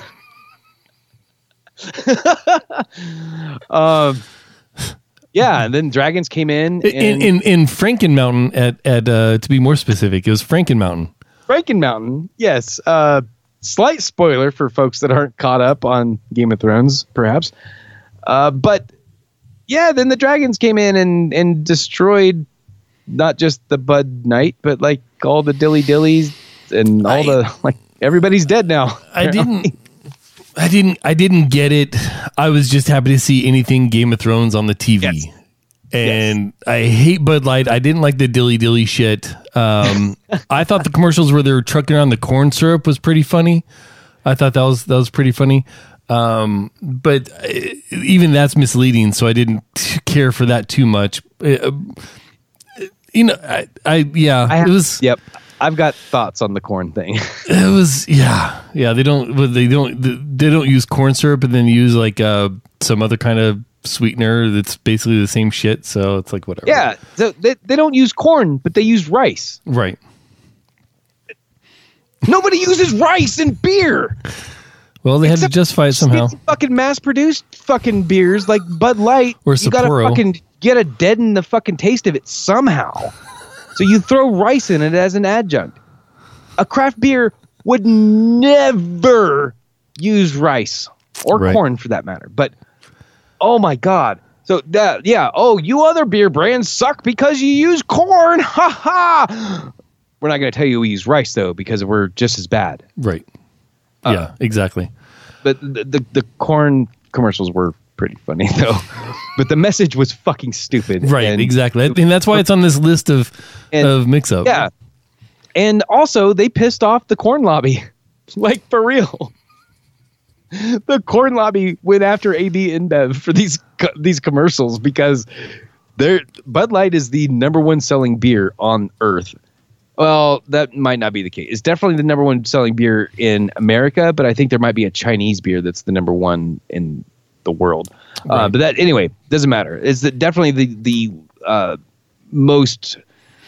[SPEAKER 1] um, yeah, and then dragons came in.
[SPEAKER 2] In
[SPEAKER 1] And
[SPEAKER 2] in, in Franken Mountain, at at uh, to be more specific, it was Franken Mountain.
[SPEAKER 1] Franken Mountain, yes. Uh, slight spoiler for folks that aren't caught up on Game of Thrones, perhaps. Uh, but yeah, then the dragons came in and and destroyed not just the Bud Night, but like all the Dilly Dillies and all
[SPEAKER 2] I-
[SPEAKER 1] the like. Everybody's dead now.
[SPEAKER 2] I didn't. I didn't. I didn't get it. I was just happy to see anything Game of Thrones on the T V.
[SPEAKER 1] Yes.
[SPEAKER 2] And I hate Bud Light. I didn't like the dilly dilly shit. Um, I thought the commercials where they were trucking around the corn syrup was pretty funny. I thought that was that was pretty funny. Um, but uh, even that's misleading, so I didn't care for that too much. Uh, you know, I, I yeah,
[SPEAKER 1] I have,
[SPEAKER 2] it was.
[SPEAKER 1] Yep, I've got thoughts on the corn thing.
[SPEAKER 2] It was yeah, yeah. They don't they don't they don't use corn syrup and then use like uh, some other kind of sweetener that's basically the same shit. So it's like whatever.
[SPEAKER 1] Yeah, so they they don't use corn, but they use rice.
[SPEAKER 2] Right.
[SPEAKER 1] Nobody uses rice in beer.
[SPEAKER 2] Well, they had to
[SPEAKER 1] Except
[SPEAKER 2] justify it somehow.
[SPEAKER 1] Fancy fucking mass-produced fucking beers like Bud Light.
[SPEAKER 2] Or
[SPEAKER 1] you gotta
[SPEAKER 2] Sapporo.
[SPEAKER 1] fucking get a deaden the fucking taste of it somehow. So you throw rice in it as an adjunct. A craft beer would never use rice or
[SPEAKER 2] Right.
[SPEAKER 1] corn for that matter. But oh my god. So that yeah, oh, you other beer brands suck because you use corn. Ha ha. We're not going to tell you we use rice though because we're just as bad.
[SPEAKER 2] Right.
[SPEAKER 1] Uh,
[SPEAKER 2] Yeah, exactly.
[SPEAKER 1] But the, the the corn commercials were pretty funny though. But the message was fucking stupid.
[SPEAKER 2] Right,
[SPEAKER 1] And-
[SPEAKER 2] exactly. And that's why it's on this list of
[SPEAKER 1] And-
[SPEAKER 2] of mix up.
[SPEAKER 1] Yeah. And also they pissed off the corn lobby. Like for real. The corn lobby went after A B InBev for these co- these commercials because their Bud Light is the number one selling beer on earth. Well, that might not be the case. It's definitely the number one selling beer in America, but I think there might be a Chinese beer that's the number one in the world. Uh,
[SPEAKER 2] Right.
[SPEAKER 1] but that anyway doesn't matter. It's the, definitely the the uh, most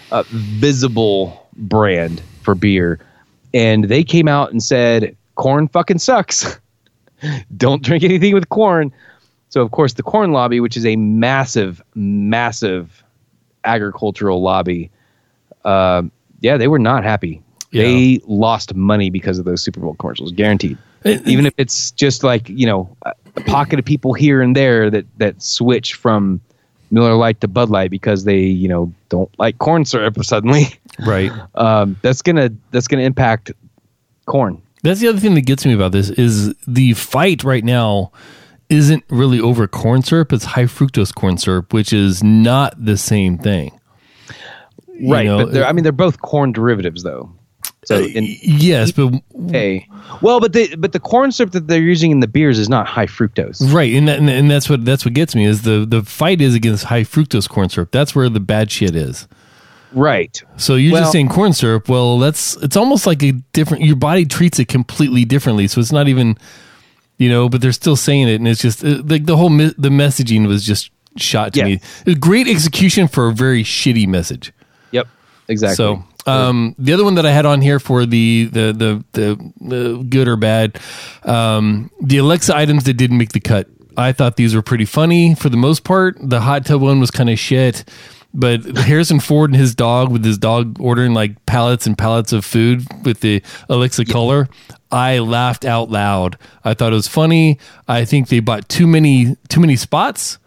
[SPEAKER 1] uh, visible brand for beer. And they came out and said, corn fucking sucks. Don't drink anything with corn. So, of course, the corn lobby, which is a massive, massive agricultural lobby, uh, yeah, they were not happy. Yeah. They lost money because of those Super Bowl commercials, guaranteed. It, Even if it's just like, you know, a, a pocket of people here and there that, that switch from Miller Lite to Bud Light because they, you know, don't like corn syrup suddenly.
[SPEAKER 2] Right.
[SPEAKER 1] Um, that's gonna that's gonna impact corn.
[SPEAKER 2] That's the other thing that gets me about this is the fight right now isn't really over corn syrup. It's high fructose corn syrup, which is not the same thing.
[SPEAKER 1] Right. You know, but I mean, they're both corn derivatives, though. So
[SPEAKER 2] uh, in, yes, but
[SPEAKER 1] hey, well, but the but the corn syrup that they're using in the beers is not high fructose,
[SPEAKER 2] right? And that, and that's what that's what gets me is the the fight is against high fructose corn syrup. That's where the bad shit is,
[SPEAKER 1] right?
[SPEAKER 2] So you're
[SPEAKER 1] well,
[SPEAKER 2] just saying corn syrup. Well, that's it's almost like a different. Your body treats it completely differently, so it's not even, you know. But they're still saying it, and it's just it, like the whole me- the messaging was just shot to
[SPEAKER 1] yeah.
[SPEAKER 2] me. A great execution for a very shitty message.
[SPEAKER 1] Yep, exactly.
[SPEAKER 2] So. Um, the other one that I had on here for the the the, the, the good or bad, um, the Alexa items that didn't make the cut. I thought these were pretty funny for the most part. The hot tub one was kind of shit, but Harrison Ford and his dog with his dog ordering like pallets and pallets of food with the Alexa yeah. color. I laughed out loud. I thought it was funny. I think they bought too many too many spots.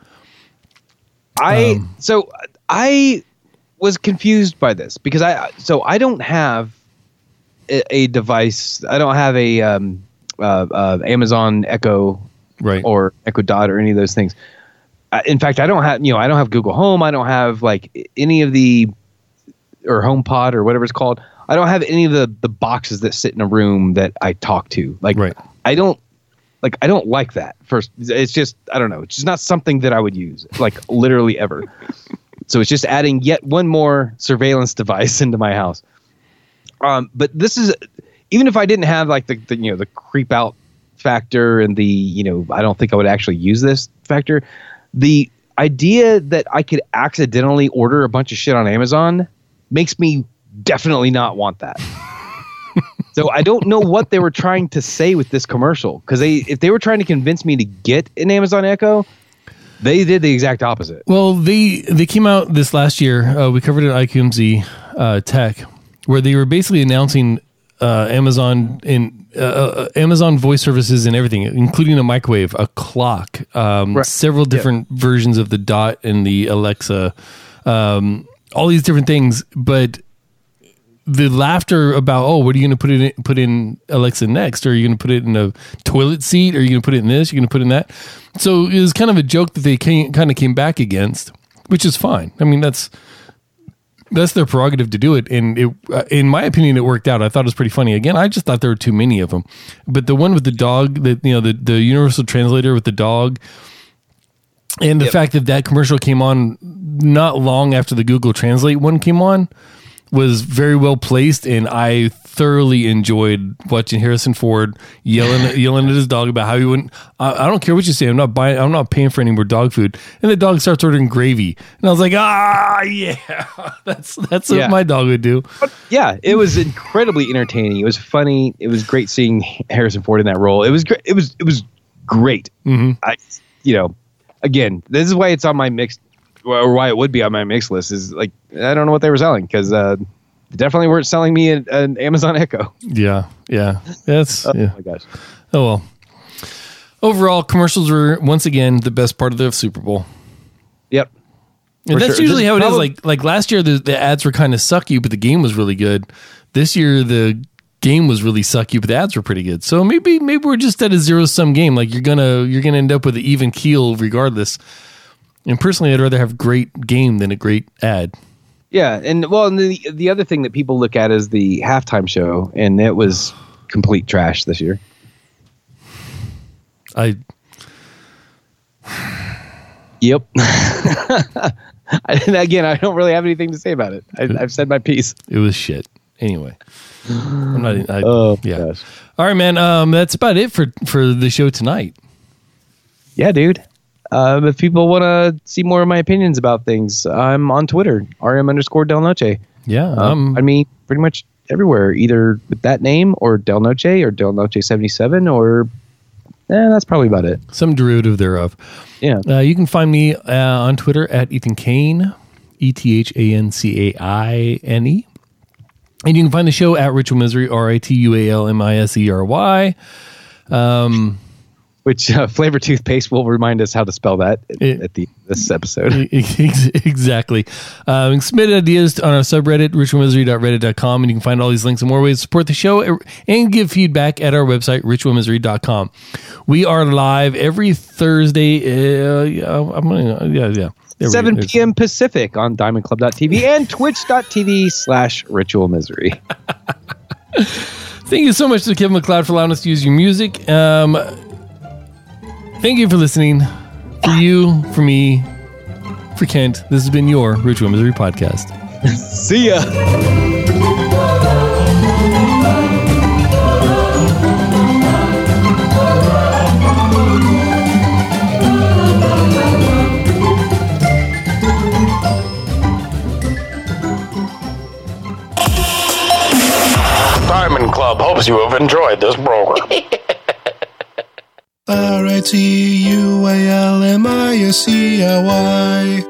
[SPEAKER 1] I
[SPEAKER 2] um,
[SPEAKER 1] so I. was confused by this because I so I don't have a, a device. I don't have a um, uh, uh, Amazon Echo,
[SPEAKER 2] right,
[SPEAKER 1] or Echo Dot or any of those things. Uh, in fact, I don't have you know I don't have Google Home. I don't have like any of the or HomePod or whatever it's called. I don't have any of the the boxes that sit in a room that I talk to. Like
[SPEAKER 2] right.
[SPEAKER 1] I don't like I don't like that. First, it's just I don't know. It's just not something that I would use like literally ever. So it's just adding yet one more surveillance device into my house. Um, but this is, even if I didn't have like the, the, you know, the creep out factor and the, you know, I don't think I would actually use this factor. The idea that I could accidentally order a bunch of shit on Amazon makes me definitely not want that. So I don't know what they were trying to say with this commercial. Because they, if they were trying to convince me to get an Amazon Echo, they did the exact opposite.
[SPEAKER 2] Well, they they came out this last year. Uh, we covered it at I Q M Z uh, Tech, where they were basically announcing uh, Amazon in uh, uh, Amazon voice services and everything, including a microwave, a clock, um, right. several different yeah. versions of the Dot and the Alexa, um, all these different things. But the laughter about, oh, what are you going to put in put in Alexa next? Or are you going to put it in a toilet seat? Or are you going to put it in this? You're going to put it in that? So it was kind of a joke that they came, kind of came back against, which is fine. I mean, that's that's their prerogative to do it. And it, uh, in my opinion, it worked out. I thought it was pretty funny. Again, I just thought there were too many of them. But the one with the dog, the, you know, the, the universal translator with the dog, and the yep. fact that that commercial came on not long after the Google Translate one came on, was very well placed, and I thoroughly enjoyed watching Harrison Ford yelling yelling at his dog about how he wouldn't. I, I don't care what you say. I'm not buying. I'm not paying for any more dog food. And the dog starts ordering gravy, and I was like, ah, yeah, that's that's
[SPEAKER 1] yeah.
[SPEAKER 2] what my dog would do.
[SPEAKER 1] Yeah, it was incredibly entertaining. It was funny. It was great seeing Harrison Ford in that role. It was great. It was it was great.
[SPEAKER 2] Mm-hmm.
[SPEAKER 1] I, you know, again, this is why it's on my mixed. Or why it would be on my mix list is like I don't know what they were selling because uh, they definitely weren't selling me an, an Amazon Echo.
[SPEAKER 2] Yeah, yeah, that's
[SPEAKER 1] oh
[SPEAKER 2] yeah.
[SPEAKER 1] my gosh.
[SPEAKER 2] Oh well. Overall, commercials were once again the best part of the Super Bowl.
[SPEAKER 1] Yep,
[SPEAKER 2] and that's
[SPEAKER 1] sure.
[SPEAKER 2] usually
[SPEAKER 1] this
[SPEAKER 2] how it
[SPEAKER 1] probably,
[SPEAKER 2] is. Like like last year, the, the ads were kind of sucky, but the game was really good. This year, the game was really sucky, but the ads were pretty good. So maybe maybe we're just at a zero sum game. Like you're gonna you're gonna end up with an even keel regardless. And personally, I'd rather have great game than a great ad.
[SPEAKER 1] Yeah, and well, and the the other thing that people look at is the halftime show, and it was complete trash this year.
[SPEAKER 2] I.
[SPEAKER 1] Yep. And again, I don't really have anything to say about it. I, I've said my piece.
[SPEAKER 2] It was shit. Anyway, I'm not. I,
[SPEAKER 1] oh
[SPEAKER 2] yeah.
[SPEAKER 1] Gosh.
[SPEAKER 2] All right, man. Um, that's about it for for the show tonight.
[SPEAKER 1] Yeah, dude. Um, if people want to see more of my opinions about things, I'm on Twitter, R M underscore Del Noche.
[SPEAKER 2] Yeah.
[SPEAKER 1] Um,
[SPEAKER 2] Um,
[SPEAKER 1] I mean, pretty much everywhere, either with that name or Del Noche or Del Noche seventy-seven, or eh, that's probably about it.
[SPEAKER 2] some derivative thereof.
[SPEAKER 1] Yeah.
[SPEAKER 2] Uh, you can find me uh, on Twitter at Ethan Cain, E T H A N C A I N E. And you can find the show at Ritual Misery, R I T U A L M I S E R Y. Um,
[SPEAKER 1] Which uh, Flavor Toothpaste will remind us how to spell that at,
[SPEAKER 2] It-
[SPEAKER 1] at the this episode.
[SPEAKER 2] exactly. Um, submit ideas on our subreddit, ritual misery dot reddit dot com, and you can find all these links and more ways to support the show and give feedback at our website, ritual misery dot com. We are live every Thursday. Uh, yeah, I'm gonna, yeah, yeah. There we
[SPEAKER 1] seven
[SPEAKER 2] go.
[SPEAKER 1] p.m. Pacific on diamond club dot t v and twitch dot t v slash ritual misery.
[SPEAKER 2] Thank you so much to Kevin MacLeod for allowing us to use your music. Um, thank you for listening. For you, for me, for Kent, this has been your Ritual Misery Podcast.
[SPEAKER 1] See ya.
[SPEAKER 3] Diamond Club hopes you have enjoyed this program.
[SPEAKER 6] R I T U A L M I S E R Y